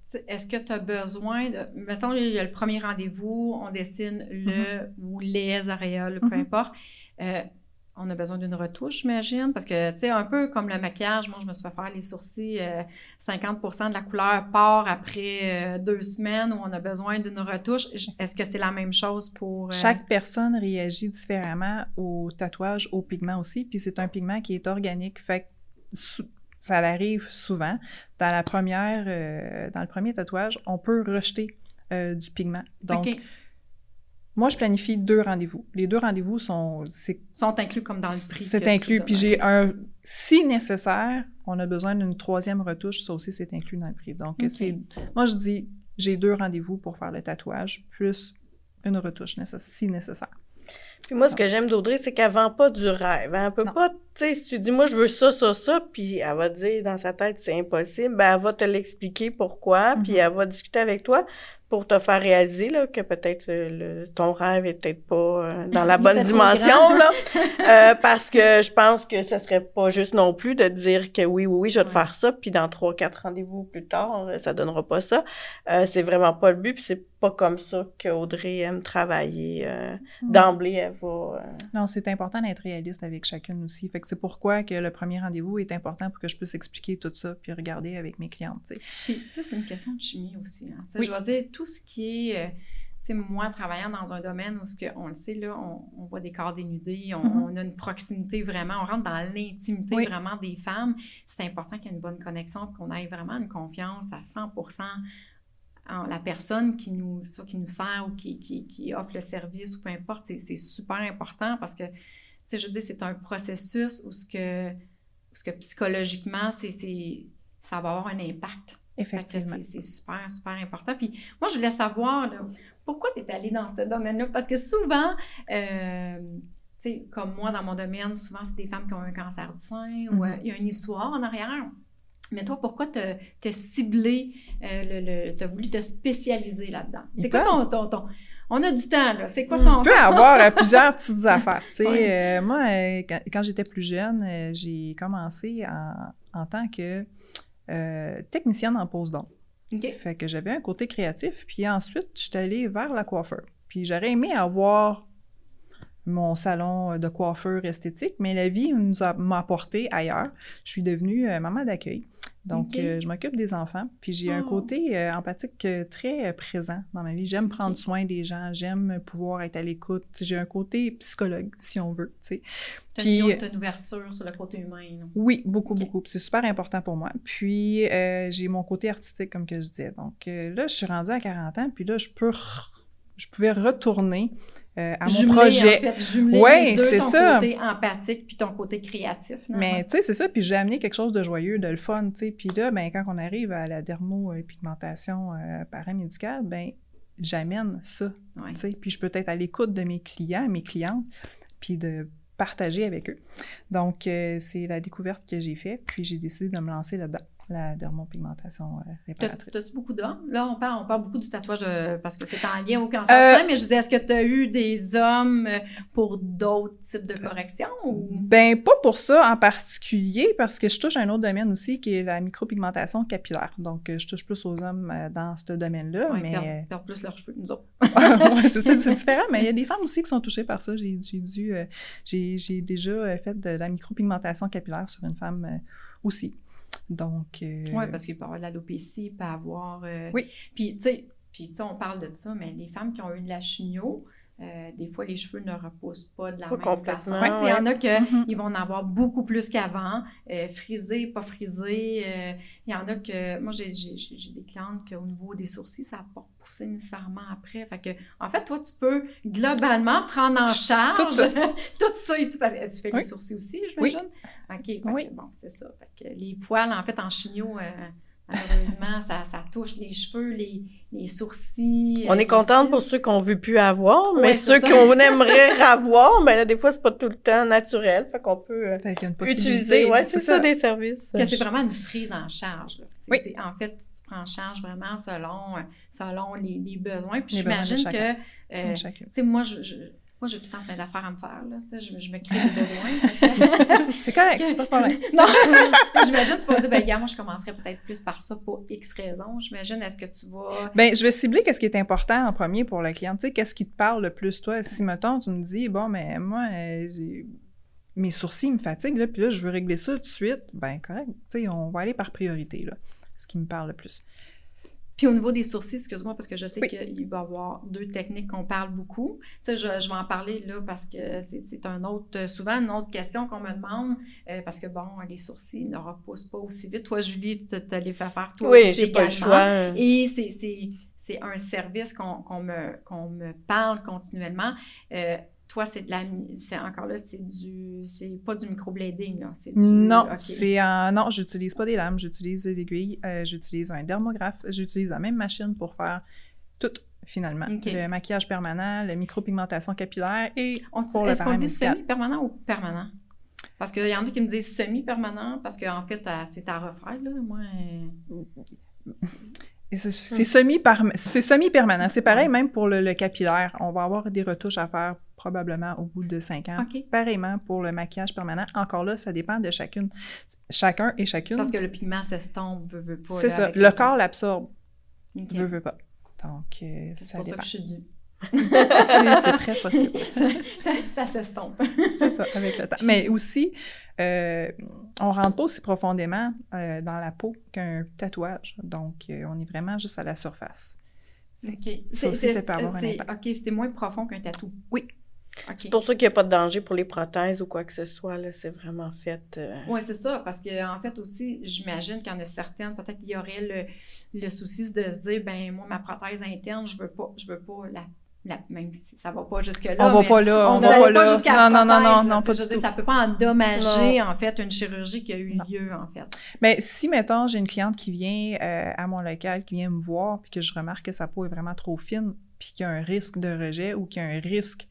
est-ce que tu as besoin de... Mettons, il y a le premier rendez-vous, on dessine le mm-hmm. ou les aréoles, peu mm-hmm. importe. Euh, on a besoin d'une retouche, j'imagine, parce que, tu sais, un peu comme le maquillage, moi, je me suis fait faire les sourcils, euh, cinquante pour cent de la couleur part après euh, deux semaines où on a besoin d'une retouche. Est-ce que c'est la même chose pour... Euh... Chaque personne réagit différemment au tatouage, au pigment aussi, puis c'est un pigment qui est organique, fait que ça arrive souvent. Dans la première, euh, dans le premier tatouage, on peut rejeter euh, du pigment. Donc, okay. Moi, je planifie deux rendez-vous. Les deux rendez-vous sont... C'est, sont inclus comme dans le prix. C'est inclus. Puis j'ai un... Si nécessaire, on a besoin d'une troisième retouche, ça aussi, c'est inclus dans le prix. Donc, okay. c'est... Moi, je dis, j'ai deux rendez-vous pour faire le tatouage, plus une retouche, nécess- si nécessaire. Puis moi, ce que j'aime d'Audrey, c'est qu'elle vend pas du rêve. Elle peut non. pas, tu sais, si tu dis, moi, je veux ça, ça, ça, puis elle va te dire dans sa tête, c'est impossible, ben elle va te l'expliquer pourquoi, mm-hmm. puis elle va discuter avec toi pour te faire réaliser là, que peut-être euh, le, ton rêve est peut-être pas euh, dans la bonne dimension, là. euh, parce que je pense que ça serait pas juste non plus de dire que oui, oui, oui, je vais te ouais. faire ça, puis dans trois, quatre rendez-vous plus tard, ça donnera pas ça. Euh, c'est vraiment pas le but, puis c'est pas comme ça qu'Audrey aime travailler. Euh, mmh. D'emblée, elle va... Euh... Non, c'est important d'être réaliste avec chacune aussi. Fait que c'est pourquoi que le premier rendez-vous est important pour que je puisse expliquer tout ça, puis regarder avec mes clientes, tu sais. Puis, tu sais, c'est une question de chimie aussi, hein. Oui. Je vais dire, tout ce qui est... Euh, tu sais, moi, travaillant dans un domaine où, ce que, on le sait, là, on, on voit des corps dénudés, on, mm-hmm. on a une proximité vraiment, on rentre dans l'intimité oui. vraiment des femmes. C'est important qu'il y ait une bonne connexion, qu'on ait vraiment une confiance à cent pour cent en la personne qui nous, soit qui nous sert ou qui, qui, qui offre le service ou peu importe. C'est, c'est super important parce que, tu sais, je veux dire, c'est un processus où ce que, où ce que psychologiquement, c'est, c'est, ça va avoir un impact. Effectivement. C'est, c'est super, super important. Puis moi, je voulais savoir, là, pourquoi tu es allée dans ce domaine-là? Parce que souvent, euh, tu sais, comme moi, dans mon domaine, souvent, c'est des femmes qui ont un cancer du sein mm-hmm. ou il euh, y a une histoire en arrière. Mais toi, pourquoi t'as, t'as ciblé, euh, le, le, t'as voulu te spécialiser là-dedans? C'est quoi ton, ton, ton... On a du temps, là. C'est quoi ton... On peut avoir euh, plusieurs petites affaires. Tu sais, oui. euh, moi, euh, quand, quand j'étais plus jeune, euh, j'ai commencé en, en tant que euh, technicienne en pose-d'ongles. Okay. Fait que j'avais un côté créatif. Puis ensuite, je suis allée vers la coiffeur. Puis j'aurais aimé avoir mon salon de coiffeur esthétique, mais la vie nous a, m'a apporté ailleurs. Je suis devenue euh, maman d'accueil. Donc, okay. euh, je m'occupe des enfants. Puis j'ai oh. un côté euh, empathique euh, très euh, présent dans ma vie. J'aime prendre okay. soin des gens. J'aime pouvoir être à l'écoute. T'sais, j'ai un côté psychologue, si on veut. T'sais. T'as Puis, une, une ouverture sur le côté humain. Non? Oui, beaucoup, okay. beaucoup. Puis c'est super important pour moi. Puis euh, j'ai mon côté artistique, comme que je disais. Donc euh, là, je suis rendue à quarante ans. Puis là, je peux... Re- je pouvais retourner Euh, à jumeler, mon projet. En fait, jumeler ouais, les deux, c'est ton ça. côté empathique puis ton côté créatif. Mais tu sais, c'est ça. Puis j'ai amené quelque chose de joyeux, de le fun, tu sais. Puis là, ben quand on arrive à la dermopigmentation euh, paramédicale, ben j'amène ça, ouais. tu sais. Puis je peux être à l'écoute de mes clients, mes clientes, puis de partager avec eux. Donc, euh, c'est la découverte que j'ai faite, puis j'ai décidé de me lancer là-dedans, la dermopigmentation euh, réparatrice. T'as, t'as-tu beaucoup d'hommes? Là, on parle, on parle beaucoup du tatouage euh, parce que c'est en lien au cancer euh, mais je disais, est-ce que tu as eu des hommes pour d'autres types de corrections? Ou... Ben, pas pour ça en particulier, parce que je touche à un autre domaine aussi, qui est la micropigmentation capillaire. Donc, je touche plus aux hommes euh, dans ce domaine-là, ouais, mais... Ils perdent, perdent plus leurs cheveux que nous autres. Ouais, c'est ça, c'est différent, mais il y a des femmes aussi qui sont touchées par ça. J'ai, j'ai dû... Euh, j'ai, j'ai déjà fait de la micropigmentation capillaire sur une femme euh, aussi. Donc... Euh... Oui, parce qu'il peut y avoir de l'alopécie, il peut y avoir... Euh... Oui. Puis, tu sais, puis, on parle de ça, mais les femmes qui ont eu de la chimio, euh, des fois, les cheveux ne repoussent pas de la pas même façon. Ouais. Il y en a qui mm-hmm. vont en avoir beaucoup plus qu'avant, euh, frisés, pas frisés. Euh, il y en a que... Moi, j'ai, j'ai, j'ai des clientes qu'au niveau des sourcils, ça n'a pas poussé nécessairement après. Fait que, en fait, toi, tu peux globalement prendre en charge tout ça, tout ça ici. Parce que tu fais oui. les sourcils aussi, j'imagine? Oui. OK, fait oui. que, bon, c'est ça. Fait que les poils, en fait, en chimio... Euh, malheureusement, ça, ça touche les cheveux, les, les sourcils. On est contente pour ceux qu'on ne veut plus avoir, mais ouais, ceux qu'on aimerait avoir, ben là, des fois, c'est pas tout le temps naturel, fait qu'on peut fait qu'il y a une utiliser, ouais, c'est, c'est ça, ça, des services. Que c'est vraiment une prise en charge. Là. C'est, oui. c'est, en fait, tu prends en charge vraiment selon, selon les, les besoins. Puis les j'imagine besoins que, euh, tu sais, moi, je... je moi, j'ai tout le temps plein d'affaires à me faire, là. Tu sais, je, je me crée des besoins. C'est correct, c'est pas de problème. Non, j'imagine, tu vas dire, ben, gars, moi, je commencerais peut-être plus par ça pour X raisons. J'imagine, est-ce que tu vas... Ben, je vais cibler qu'est-ce qui est important en premier pour le client. Tu sais, qu'est-ce qui te parle le plus, toi? Si, mettons, tu me dis, bon, mais moi, euh, j'ai... mes sourcils me fatiguent, là, puis là, je veux régler ça tout de suite, ben, correct. Tu sais, on va aller par priorité, là, ce qui me parle le plus. Puis au niveau des sourcils, excuse-moi, parce que je sais oui. qu'il va y avoir deux techniques qu'on parle beaucoup. Tu sais, je, je vais en parler là parce que c'est, c'est un autre, souvent une autre question qu'on me demande, euh, parce que bon, les sourcils ne repoussent pas aussi vite. Toi, Julie, tu te, te les fais faire toi oui, aussi j'ai également. pas le choix. Et c'est, c'est, c'est un service qu'on, qu'on, me, qu'on me parle continuellement. Euh, Toi, c'est de la, c'est encore là, c'est du, c'est pas du microblading, là. C'est du, non, okay. c'est un, non, j'utilise pas des lames, j'utilise des aiguilles, euh, j'utilise un dermographe, j'utilise la même machine pour faire tout, finalement. Okay. Le maquillage permanent, la micropigmentation capillaire et On, pour est-ce le qu'on dit médical. semi-permanent ou permanent? Parce qu'il y en a qui me disent semi-permanent, parce qu'en fait, c'est à refaire, là. Moi... Euh, C'est, c'est, semi-par, c'est semi-permanent. C'est pareil même pour le, le capillaire. On va avoir des retouches à faire probablement au bout de cinq ans. Okay. Pareillement pour le maquillage permanent. Encore là, ça dépend de chacune, chacun et chacune. Parce que le pigment s'estompe, veut, veut pas. C'est là, ça. avec le, le corps l'absorbe. Okay. Veut, veut pas. Donc, euh, c'est ça pour dépend. ça que je suis due. c'est, c'est très possible. ça, ça, ça s'estompe. C'est ça, avec le temps. Mais aussi, euh, on rentre pas aussi profondément euh, dans la peau qu'un tatouage. Donc, euh, on est vraiment juste à la surface. OK. Ça aussi, ça peut avoir un impact. OK, c'était moins profond qu'un tatou. Oui. Okay. C'est pour ça qu'il n'y a pas de danger pour les prothèses ou quoi que ce soit. Là, c'est vraiment fait... Euh... Oui, c'est ça. Parce qu'en en fait aussi, j'imagine qu'il y en a certaines, peut-être qu'il y aurait le, le souci de se dire, ben moi, ma prothèse interne, je veux pas, je veux pas la... La, même si ça va pas jusque-là. On va pas là, on, on va pas là. Jusqu'à non, non, non, non, non, non, pas je du dire, tout. Ça peut pas endommager, non. en fait, une chirurgie qui a eu non. lieu, en fait. Mais si, mettons, j'ai une cliente qui vient euh, à mon local, qui vient me voir, puis que je remarque que sa peau est vraiment trop fine, puis qu'il y a un risque de rejet ou qu'il y a un risque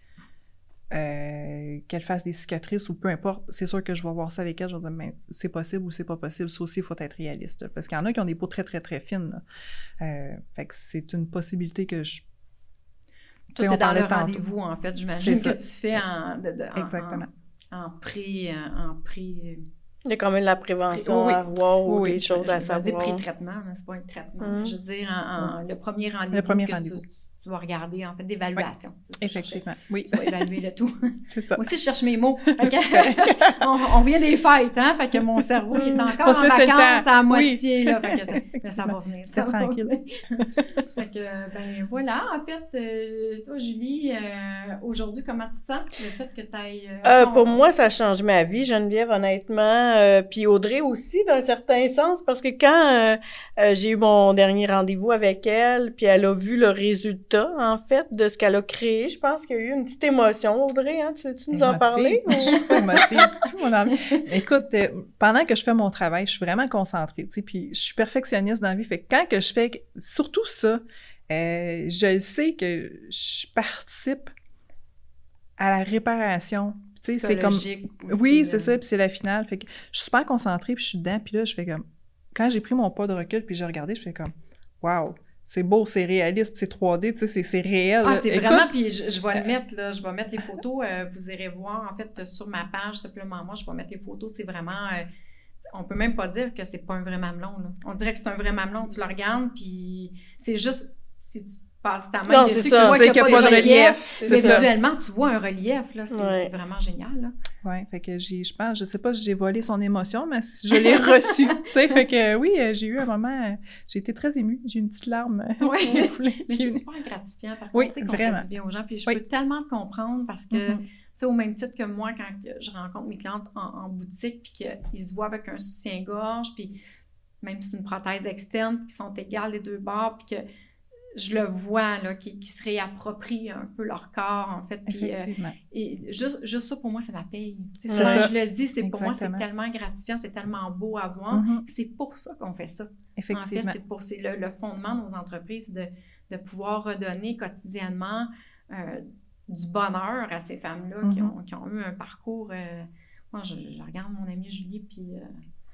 euh, qu'elle fasse des cicatrices ou peu importe, c'est sûr que je vais voir ça avec elle, je vais dire, mais c'est possible ou c'est pas possible. Ça aussi, il faut être réaliste. Parce qu'il y en a qui ont des peaux très, très, très fines. Euh, fait que c'est une possibilité que je Tout est dans le rendez-vous, en fait. J'imagine que tu fais en, de, de, en, Exactement. en, en pré... En pré il y a quand même de la prévention oui, à avoir ou oui, des choses je, à je savoir. Je vais dire pré-traitement, mais c'est pas un traitement. Hum. Je veux dire, en, en, le premier rendez-vous le premier que rendez-vous. Tu, tu vas regarder, en fait, d'évaluation. Oui. Effectivement, oui. Tu vas évaluer le tout. C'est ça. Moi aussi, je cherche mes mots. Que, on, on vient des fêtes, hein? Fait que mon cerveau, il est encore ça, en vacances à oui. moitié, là. Fait que ça, mais ça va venir. C'était tranquille. Fait que, ben voilà. En fait, euh, toi, Julie, euh, aujourd'hui, comment tu te sens? Le fait que tu ailles... Euh, ton... Pour moi, ça change ma vie, Geneviève, honnêtement. Euh, puis Audrey aussi, d'un certain sens, parce que quand euh, euh, j'ai eu mon dernier rendez-vous avec elle, puis elle a vu le résultat, en fait, de ce qu'elle a créé, je pense qu'il y a eu une petite émotion, Audrey, hein? Tu veux-tu nous en parler? Je suis pas émotive du tout, mon ami. Écoute, euh, pendant que je fais mon travail, je suis vraiment concentrée, tu sais, puis je suis perfectionniste dans la vie, fait que quand que je fais, surtout ça, euh, je le sais que je participe à la réparation. Tu sais, c'est comme... Oui, c'est ça, puis c'est la finale, fait que je suis super concentrée, puis je suis dedans, puis là, je fais comme... Quand j'ai pris mon pas de recul, puis j'ai regardé, je fais comme, waouh! C'est beau, c'est réaliste, c'est trois D, tu sais, c'est, c'est réel. Ah, c'est Écoute, vraiment, puis je, je vais le mettre, là, je vais mettre les photos, euh, vous irez voir, en fait, sur ma page, simplement moi, je vais mettre les photos, c'est vraiment, euh, on peut même pas dire que c'est pas un vrai mamelon, là. On dirait que c'est un vrai mamelon, tu le regardes, puis c'est juste, si tu passes ta main non, dessus, c'est tu ça. vois qu'il qu'il n'y n'y a pas de relief, mais c'est ça. visuellement, tu vois un relief, là, c'est, ouais. c'est vraiment génial, là. Oui, fait que j'ai, je pense, je sais pas si j'ai volé son émotion, mais je l'ai reçue, tu sais, fait que oui, j'ai eu un moment, j'ai été très émue, j'ai eu une petite larme. Oui, mais c'est super gratifiant parce qu'on oui, sait qu'on vraiment. fait du bien aux gens, puis je oui. peux tellement te comprendre parce que, mm-hmm. tu sais, au même titre que moi, quand je rencontre mes clientes en, en boutique, puis qu'ils se voient avec un soutien-gorge, puis même si c'est une prothèse externe, qui sont égales les deux bords, puis que je le vois, là, qui, qui se réapproprient un peu leur corps, en fait. Puis, Effectivement. Euh, et juste, juste ça, pour moi, ça m'appelle. C'est ça, ça, je le dis, c'est, pour moi, c'est Exactement. tellement gratifiant, c'est tellement beau à voir. Mm-hmm. C'est pour ça qu'on fait ça. Effectivement. En fait, c'est, pour, c'est le, le fondement de nos entreprises, de, de pouvoir redonner quotidiennement euh, du bonheur à ces femmes-là mm-hmm. qui, ont, qui ont eu un parcours... Euh, moi, je, je regarde mon amie Julie, puis... Euh,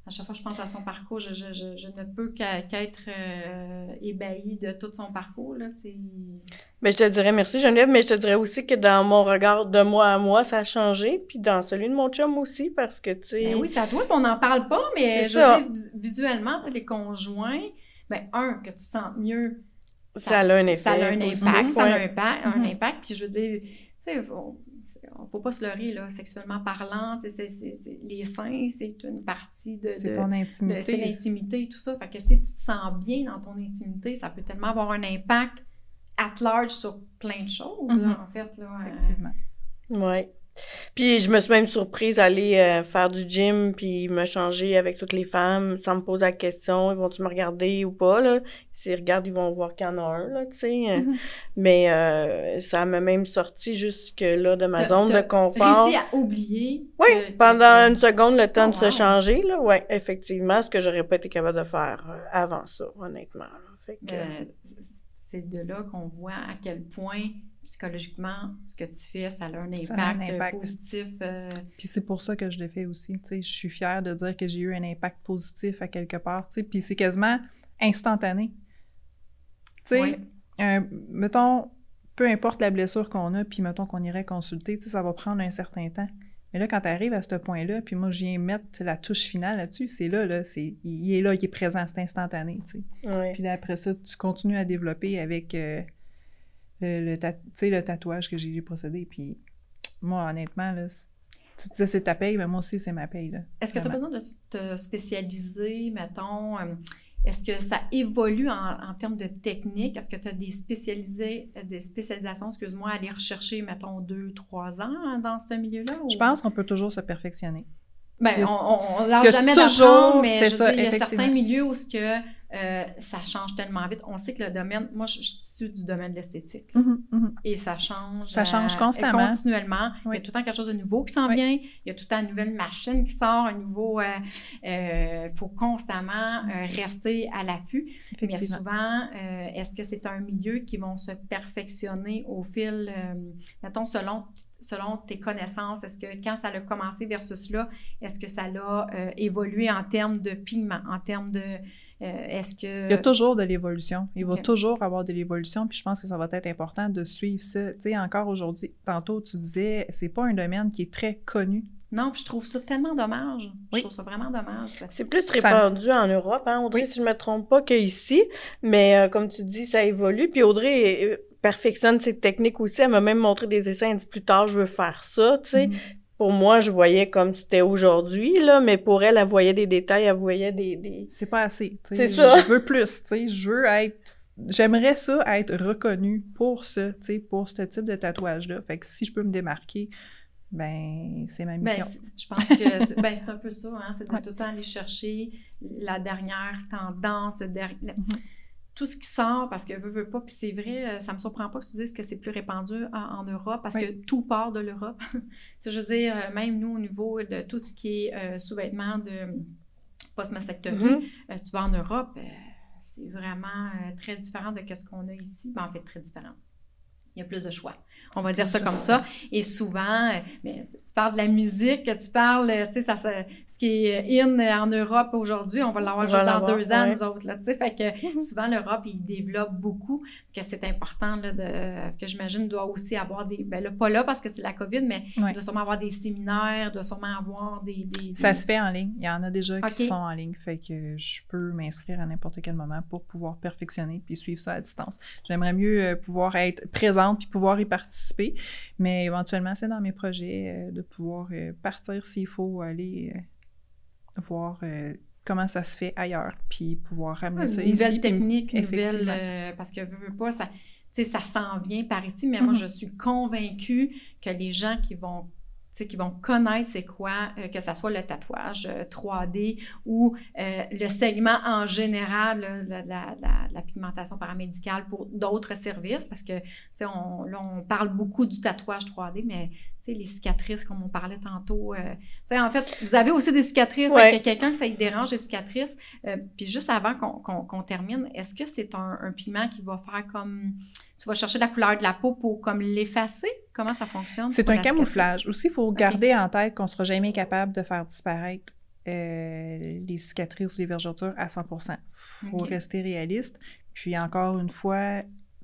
à chaque fois que je pense à son parcours, je, je, je, je ne peux qu'à, qu'être euh, ébahie de tout son parcours, là, c'est... Mais je te dirais merci Geneviève, mais je te dirais aussi que dans mon regard de moi à moi, ça a changé, puis dans celui de mon chum aussi, parce que, tu sais... Ben oui, c'est à toi, puis on n'en parle pas, mais c'est je ça. veux dire, visuellement, tu sais, les conjoints, ben un, que tu te sentes mieux, ça, ça a un effet. Ça a un positif, impact, ça a ouais. un impact, un Mm-hmm. impact, puis je veux dire, tu sais, faut, faut pas se leurrer, là, sexuellement parlant, tu sais, c'est, c'est, c'est, les seins, c'est une partie de... C'est de, ton intimité. de, c'est l'intimité et tout ça, fait que si tu te sens bien dans ton intimité, ça peut tellement avoir un impact at large sur plein de choses, Mm-hmm. là, en fait, là. Effectivement. Euh... Oui. Puis je me suis même surprise à aller euh, faire du gym puis me changer avec toutes les femmes sans me poser la question, ils vont-tu me regarder ou pas, là. S'ils regardent, ils vont voir qu'il y en a un, là, tu sais. Mm-hmm. Mais euh, ça m'a même sorti jusque-là de ma t'as, zone t'as de confort. réussi à oublier. Oui, que, pendant que... une seconde, le temps oh, de wow. se changer, là, oui, effectivement, ce que j'aurais pas été capable de faire euh, avant ça, honnêtement. Là. Fait que... euh, c'est de là qu'on voit à quel point psychologiquement, ce que tu fais, ça a un impact, ça a un impact. positif. Euh... Puis c'est pour ça que je le fais aussi. Tu sais, je suis fière de dire que j'ai eu un impact positif à quelque part. Tu sais, puis c'est quasiment instantané. Tu sais, ouais. euh, mettons, peu importe la blessure qu'on a, puis mettons qu'on irait consulter, tu sais, ça va prendre un certain temps. Mais là, quand tu arrives à ce point-là, puis moi, je viens mettre la touche finale là-dessus, c'est là, là, c'est, il est là, il est présent, c'est instantané, tu sais. Ouais. Puis là, après ça, tu continues à développer avec euh, le, le, ta- le tatouage que j'ai procédé. Puis moi, honnêtement, là, tu disais c'est ta paye, mais moi aussi, c'est ma paye, là. Est-ce que tu as besoin de te spécialiser, mettons... Euh, est-ce que ça évolue en, en termes de technique? Est-ce que tu as des, spécialisés, des spécialisations, excuse-moi, à aller rechercher, mettons, deux, trois ans dans ce milieu-là? Ou... Je pense qu'on peut toujours se perfectionner. Bien, on ne lâche jamais d'apprendre, mais je ça, veux dire, il y a certains milieux où ce que, euh, ça change tellement vite. On sait que le domaine... Moi, je, je suis issue du domaine de l'esthétique. Mm-hmm, mm-hmm. Et ça change... Ça change euh, constamment. Continuellement. Oui. Il y a tout le temps quelque chose de nouveau qui s'en oui. vient. Il y a tout le temps une nouvelle machine qui sort, un nouveau... Il euh, euh, faut constamment euh, rester à l'affût. Mais souvent, euh, est-ce que c'est un milieu qui vont se perfectionner au fil... Euh, mettons, selon... selon tes connaissances, est-ce que quand ça a commencé versus là, est-ce que ça a euh, évolué en termes de pigment, en termes de... Euh, est-ce que... Il y a toujours de l'évolution. Il okay. va toujours avoir de l'évolution, puis je pense que ça va être important de suivre ça. Tu sais, encore aujourd'hui, tantôt, tu disais, c'est pas un domaine qui est très connu. Non, puis je trouve ça tellement dommage. Oui. Je trouve ça vraiment dommage. C'est plus répandu ça... en Europe, hein, Audrey, oui. si je me trompe pas, qu'ici. Mais euh, comme tu dis, ça évolue. Puis Audrey... Euh, perfectionne ses techniques aussi. Elle m'a même montré des dessins. Elle dit plus tard, je veux faire ça, tu sais. Mm-hmm. Pour moi, je voyais comme c'était aujourd'hui, là, mais pour elle, elle voyait des détails, elle voyait des... des... C'est pas assez, tu sais. C'est ça. Je veux plus, tu sais. Je veux être... J'aimerais ça être reconnue pour ça, tu sais, pour ce type de tatouage-là. Fait que si je peux me démarquer, ben c'est ma mission. Ben, je pense que c'est, ben, c'est un peu ça, hein. C'est de ouais. tout le temps aller chercher la dernière tendance, le dernier... Mm-hmm. Tout ce qui sort, parce que veut, veut pas, puis c'est vrai, ça me surprend pas que tu dises que c'est plus répandu en, en Europe, parce oui. que tout part de l'Europe. Je veux dire, même nous, au niveau de tout ce qui est euh, sous-vêtements de post-mastectomie, mm-hmm. euh, tu vas en Europe, euh, c'est vraiment euh, très différent de ce qu'on a ici. Ben, en fait, très différent. Il y a plus de choix. On va dire ça comme ça. Et souvent, mais tu parles de la musique, tu parles, tu sais, ça, ça, ce qui est in en Europe aujourd'hui, on va l'avoir juste dans deux ans, ouais. nous autres, là, tu sais. Fait que mm-hmm. souvent, l'Europe, il développe beaucoup, que c'est important, là, de, que j'imagine doit aussi avoir des, ben là, pas là parce que c'est la COVID, mais ouais. il doit sûrement avoir des séminaires, doit sûrement avoir des, des, des... Ça se fait en ligne. Il y en a déjà okay. qui sont en ligne, fait que je peux m'inscrire à n'importe quel moment pour pouvoir perfectionner puis suivre ça à distance. J'aimerais mieux pouvoir être présente puis pouvoir y participer. Mais éventuellement, c'est dans mes projets euh, de pouvoir euh, partir s'il faut aller euh, voir euh, comment ça se fait ailleurs, puis pouvoir ramener ouais, ça une ici. Nouvelle technique, une nouvelle euh, parce que veux, veux pas, ça, ça s'en vient par ici, mais mm-hmm. moi, je suis convaincue que les gens qui vont qui vont connaître c'est quoi, euh, que ça soit le tatouage euh, trois D ou euh, le segment en général, là, la, la, la, la pigmentation paramédicale pour d'autres services, parce que on, là, on parle beaucoup du tatouage trois D, mais les cicatrices, comme on parlait tantôt. Euh, en fait, vous avez aussi des cicatrices, ouais. avec quelqu'un que ça lui dérange, des cicatrices. Euh, puis juste avant qu'on, qu'on, qu'on termine, est-ce que c'est un, un pigment qui va faire comme... Tu vas chercher la couleur de la peau pour comme l'effacer? Comment ça fonctionne? C'est un camouflage. Aussi, il faut garder okay. en tête qu'on ne sera jamais capable de faire disparaître euh, les cicatrices ou les vergetures à cent pour cent. Il faut OK. rester réaliste. Puis encore une fois,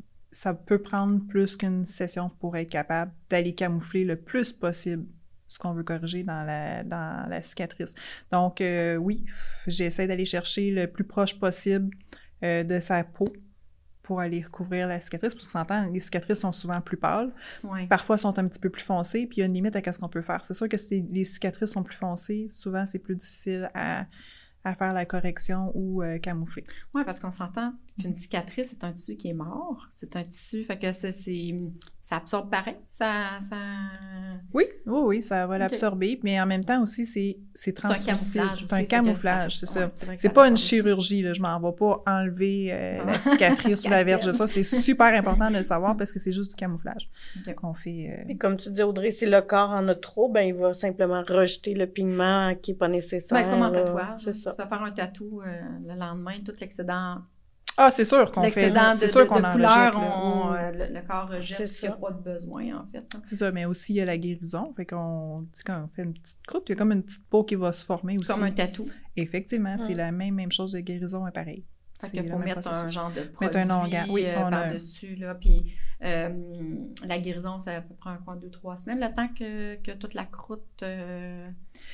ça peut prendre plus qu'une session pour être capable d'aller camoufler le plus possible ce qu'on veut corriger dans la, dans la cicatrice. Donc, euh, oui, j'essaie d'aller chercher le plus proche possible euh, de sa peau pour aller recouvrir la cicatrice, parce qu'on s'entend, les cicatrices sont souvent plus pâles, Ouais. parfois sont un petit peu plus foncées, puis il y a une limite à ce qu'on peut faire. C'est sûr que si les cicatrices sont plus foncées, souvent c'est plus difficile à, à faire la correction ou euh, camoufler. Oui, parce qu'on s'entend qu'une cicatrice, c'est un tissu qui est mort. C'est un tissu, fait que ça, c'est, ça absorbe pareil. Ça, ça... Oui, oui, oui, ça va Ok. l'absorber, mais en même temps aussi, c'est, c'est translucide. camouflage C'est un aussi, fait que camouflage, ça- c'est ouais, ça. c'est vrai que C'est ça pas une absorbe. chirurgie, là. Je m'en vais pas enlever euh, Non. la cicatrice ou la Scalpel. vergeture. C'est super important de le savoir parce que c'est juste du camouflage Ok. qu'on fait. euh, Puis comme tu dis, Audrey, si le corps en a trop, ben il va simplement rejeter le pigment qui n'est pas nécessaire. Ben, comme en là. tatouage. C'est Tu ça. vas faire un tatou euh, le lendemain, tout l'excédent, Ah, c'est sûr qu'on fait. l'excédent de, C'est sûr de, qu'on de en couleur, rejette, là. on, Oui, oui. euh, le, le corps rejette C'est ce qu'il n'y a ça. pas de besoin, en fait. hein. C'est ça, mais aussi il y a la guérison. Fait qu'on dit qu'on fait une petite croûte, il y a comme une petite peau qui va se former aussi. Comme un tatou. Effectivement, c'est Mm. la même, même chose de guérison est pareil. Fait C'est qu'il le faut même mettre un processus. genre de Mettre produit un onguent. Oui, euh, on a- par-dessus, là. Puis euh, la guérison, ça peut prendre quoi, deux, trois semaines, le temps que, que toute la croûte... euh,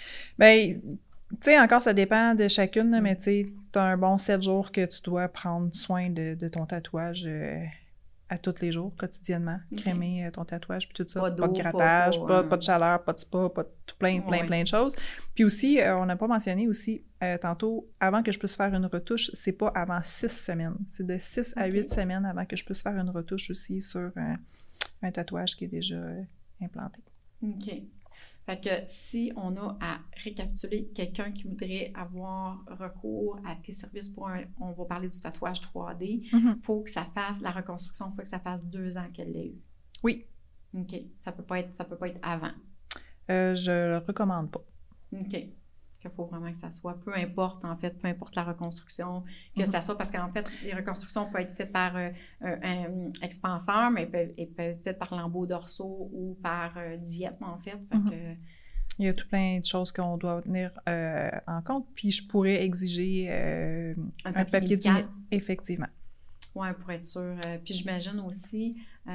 Ben, tu sais, encore, ça dépend de chacune, là, mais tu sais, t'as un bon sept jours que tu dois prendre soin de, de ton tatouage euh, à tous les jours, quotidiennement. Ok. Crémer euh, ton tatouage, puis tout ça. Pas Pas, d'eau, de pas- grattage, pas, pas, euh, pas de chaleur, pas de spa, pas de tout plein, plein, Ouais. plein de choses. Puis aussi, euh, on n'a pas mentionné aussi, euh, tantôt, avant que je puisse faire une retouche, c'est pas avant six semaines. C'est de six à Ok. huit semaines avant que je puisse faire une retouche aussi sur euh, un tatouage qui est déjà euh, implanté. OK. Fait que si on a à récapituler quelqu'un qui voudrait avoir recours à tes services pour un, on va parler du tatouage trois D, il faut que ça fasse, la reconstruction, il faut que ça fasse deux ans qu'elle l'ait eu. Oui, OK. Ça peut pas être, ça peut pas être avant. euh, je le recommande pas. OK. Qu'il faut vraiment que ça soit, peu importe, en fait, peu importe la reconstruction, que Mhm. ça soit, parce qu'en fait, les reconstructions peuvent être faites par euh, un, un expanseur, mais elles peuvent, elles peuvent être faites par lambeaux dorsaux ou par euh, diète, en fait. Fait Mhm. que, Il y a tout plein de choses qu'on doit tenir euh, en compte. Puis je pourrais exiger euh, Un un papier papier médical. d'uni- effectivement. oui, pour être sûr. Euh, puis j'imagine aussi, euh,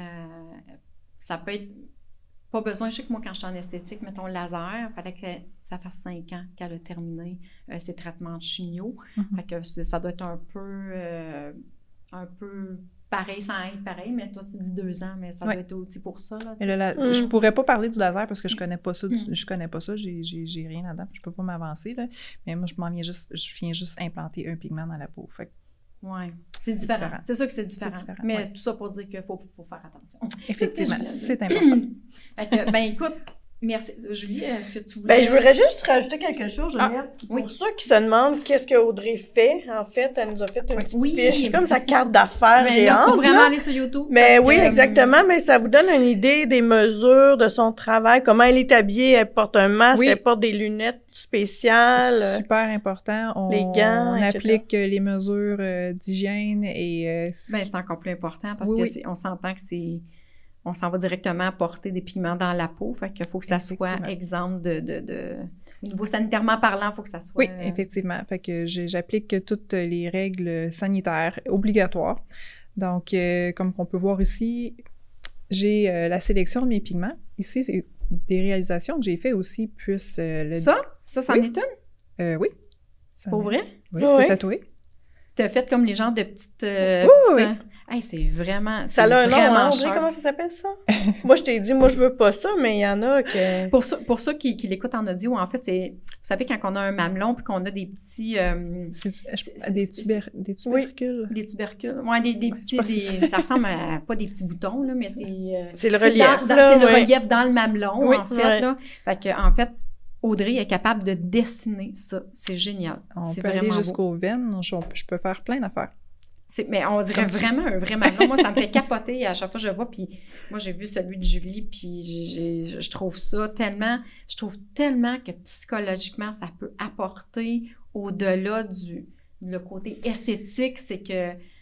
ça peut être, pas besoin, je sais que moi, quand j'étais en esthétique, mettons laser, il fallait que ça fasse cinq ans qu'elle a terminé euh, ses traitements de chimio. Mhm. Fait que c'est- ça doit être un peu, euh, un peu pareil sans être pareil, mais toi, tu dis deux ans, mais ça Ouais. doit être aussi pour ça. Là, Mais là, là, Mm. je pourrais pas parler du laser parce que je connais pas ça. du- Mm. Je connais pas ça. J'ai, j'ai, j'ai rien là-dedans. Je peux pas m'avancer. Là. Mais moi, je m'en viens juste, je viens juste implanter un pigment dans la peau. Fait que Oui, c'est C'est différent. différent. C'est sûr que c'est différent. différent, mais ouais. tout ça pour dire qu'il faut, faut faire attention. effectivement, génial. c'est important. Fait que, ben écoute, merci. Julie, est-ce que tu voulais... Ben, je voudrais juste rajouter quelque chose, Ah, Geneviève. oui. Pour ceux qui se demandent qu'est-ce que Audrey fait, en fait, elle nous a fait une petite Oui. fiche, comme sa carte d'affaires Mais là, il faut géante. vraiment là. aller sur YouTube. Mais parce oui, que, euh, exactement, mais ça vous donne une idée des mesures de son travail, comment elle est habillée, elle porte un masque, Oui. elle porte des lunettes spéciales. Super important. On, les gants, on et cetera. applique euh, les mesures euh, d'hygiène et euh, Ben, c'est encore plus important parce Oui, que oui. c'est- on s'entend que c'est... On s'en va directement porter des pigments dans la peau. Fait qu'il faut que ça soit Effectivement. exemple de... de, de... Au niveau sanitairement parlant, il faut que ça soit... Oui, effectivement. Fait que j'ai- j'applique toutes les règles sanitaires obligatoires. Donc, euh, comme on peut voir ici, j'ai euh, la sélection de mes pigments. Ici, c'est des réalisations que j'ai fait aussi, plus euh, le... Ça? Ça, c'en Oui. est une? Euh, oui. Ça Pour en est- vrai? Oui, Oui, c'est oui. tatoué. T'as fait comme les genres de petites... euh, Oui, petites, oui. euh, Hey, c'est vraiment... Ça c'est a un nom, vraiment hein, Audrey, cher. comment ça s'appelle ça? Moi, je t'ai dit, moi, je veux pas ça, mais il y en a que... Pour ceux, pour ceux qui, qui l'écoutent en audio, en fait, c'est... Vous savez, quand on a un mamelon puis qu'on a des petits... euh, C'est, je- C'est- des, c'est- tuber, des Oui. tubercules. des tubercules. Ouais, des, des Ouais, je petits... pense que des- c'est ça ressemble à... Pas des petits boutons, là, mais c'est... euh, C'est le c'est relief, dans- dans- là, C'est le ouais. relief dans le mamelon, Oui, en fait, ouais. là. Fait que, en fait, Audrey est capable de dessiner ça. C'est génial. On C'est peut aller vraiment beau. jusqu'aux veines. Je, je peux faire plein d'affaires. C'est- mais on dirait Comme ça. vraiment un vrai mamelon. Moi, ça me fait capoter à chaque fois que je le vois. Puis moi, j'ai vu celui de Julie, puis j'ai- j'ai- je trouve ça tellement... Je trouve tellement que psychologiquement, ça peut apporter au-delà du le côté esthétique. C'est que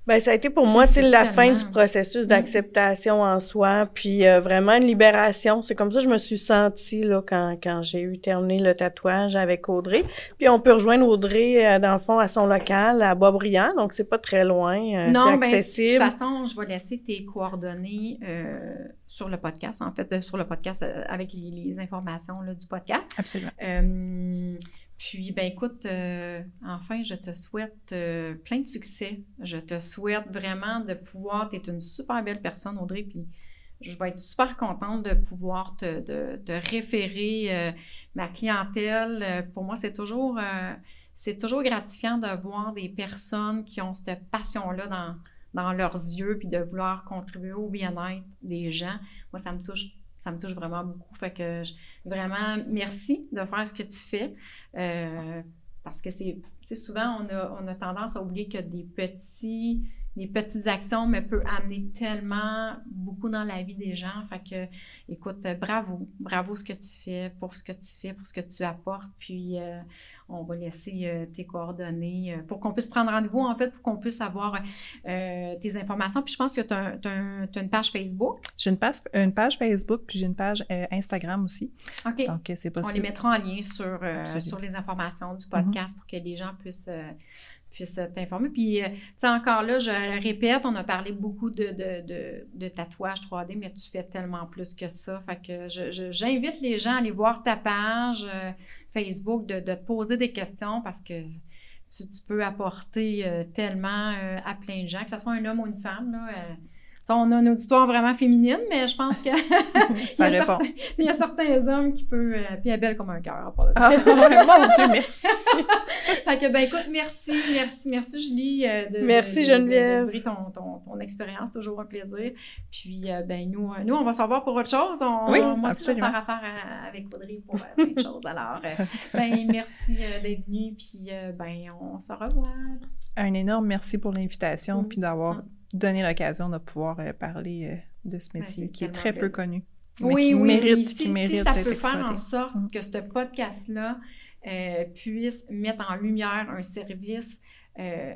Ben ça a été pour Si, moi, c'est c'est la tellement... fin du processus d'acceptation en soi, puis euh, vraiment une libération. C'est comme ça que je me suis sentie là, quand, quand j'ai eu terminé le tatouage avec Audrey. Puis on peut rejoindre Audrey, euh, dans le fond, à son local, à Boisbriand, donc c'est pas très loin, euh, non, c'est ben, accessible. de toute façon, je vais laisser tes coordonnées euh, sur le podcast, en fait, euh, sur le podcast euh, avec les, les informations là, du podcast. Absolument. Euh, Puis, ben écoute, euh, enfin, je te souhaite euh, plein de succès. Je te souhaite vraiment de pouvoir... Tu es une super belle personne, Audrey, puis je vais être super contente de pouvoir te, de, de référer euh, ma clientèle. Euh, pour moi, c'est toujours, euh, c'est toujours gratifiant de voir des personnes qui ont cette passion-là dans, dans leurs yeux, puis de vouloir contribuer au bien-être des gens. Moi, ça me touche Ça me touche vraiment beaucoup. Fait que je, vraiment, merci de faire ce que tu fais. Euh, parce que c'est, tu sais, souvent, on a, on a tendance à oublier que des petits, des petites actions, mais peut amener tellement beaucoup dans la vie des gens. Fait que, écoute, bravo. Bravo ce que tu fais, pour ce que tu fais, pour ce que tu apportes. Puis, euh, on va laisser euh, tes coordonnées euh, pour qu'on puisse prendre rendez-vous, en fait, pour qu'on puisse avoir euh, tes informations. Puis, je pense que tu as, tu as, un, tu as une page Facebook. J'ai une page, une page Facebook, puis j'ai une page euh, Instagram aussi. OK. Donc, c'est possible. On les mettra en lien sur, euh, sur les informations du podcast mm-hmm. pour que les gens puissent... Euh, puisse t'informer. Puis, euh, tu sais, encore là, je le répète, on a parlé beaucoup de, de, de, de tatouage trois D, mais tu fais tellement plus que ça. Fait que je, je, j'invite les gens à aller voir ta page euh, Facebook, de, de te poser des questions parce que tu, tu peux apporter euh, tellement euh, à plein de gens, que ce soit un homme ou une femme, là. Euh, on a une auditoire vraiment féminine, mais je pense que ça il, y a répond. Certains, il y a certains hommes qui peuvent... Euh, puis elle est belle comme un cœur. À part de ah, mon Dieu, merci! Fait que, ben écoute, merci, merci, merci Julie euh, de, merci, de, Geneviève. de, de, de ton, ton, ton expérience, toujours un plaisir. Puis, euh, ben nous, nous, on va se revoir pour autre chose. On, oui, moi aussi, absolument. on va faire affaire à, avec Audrey pour euh, plein de choses. Alors, euh, ben merci euh, d'être venue, puis euh, ben on se revoit. Un énorme merci pour l'invitation, mmh. puis d'avoir... Mmh. donner l'occasion de pouvoir euh, parler euh, de ce métier ben, qui est très peu connu, mais oui, qui oui, mérite, oui. qui Si, mérite si ça d'être peut exploité. faire en sorte mm. que ce podcast-là euh, puisse mettre en lumière un service, euh,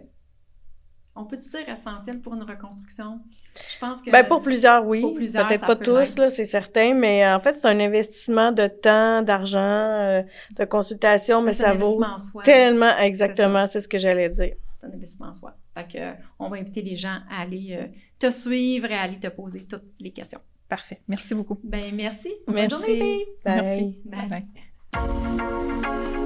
on peut-tu dire essentiel pour une reconstruction? Je pense que... Ben pour plusieurs, oui. Pour plusieurs, peut-être ça pas peut tous, l'être. là, c'est certain, mais en fait, c'est un investissement de temps, d'argent, euh, de consultation, mais c'est ça un vaut investissement en soi. tellement, exactement, c'est, c'est ce que j'allais dire. C'est un investissement en soi. Fait que, euh, on va inviter les gens à aller euh, te suivre et à aller te poser toutes les questions. Parfait. Merci beaucoup. Ben merci. Merci. Bonne journée, Bye. Merci. Bye. Bye.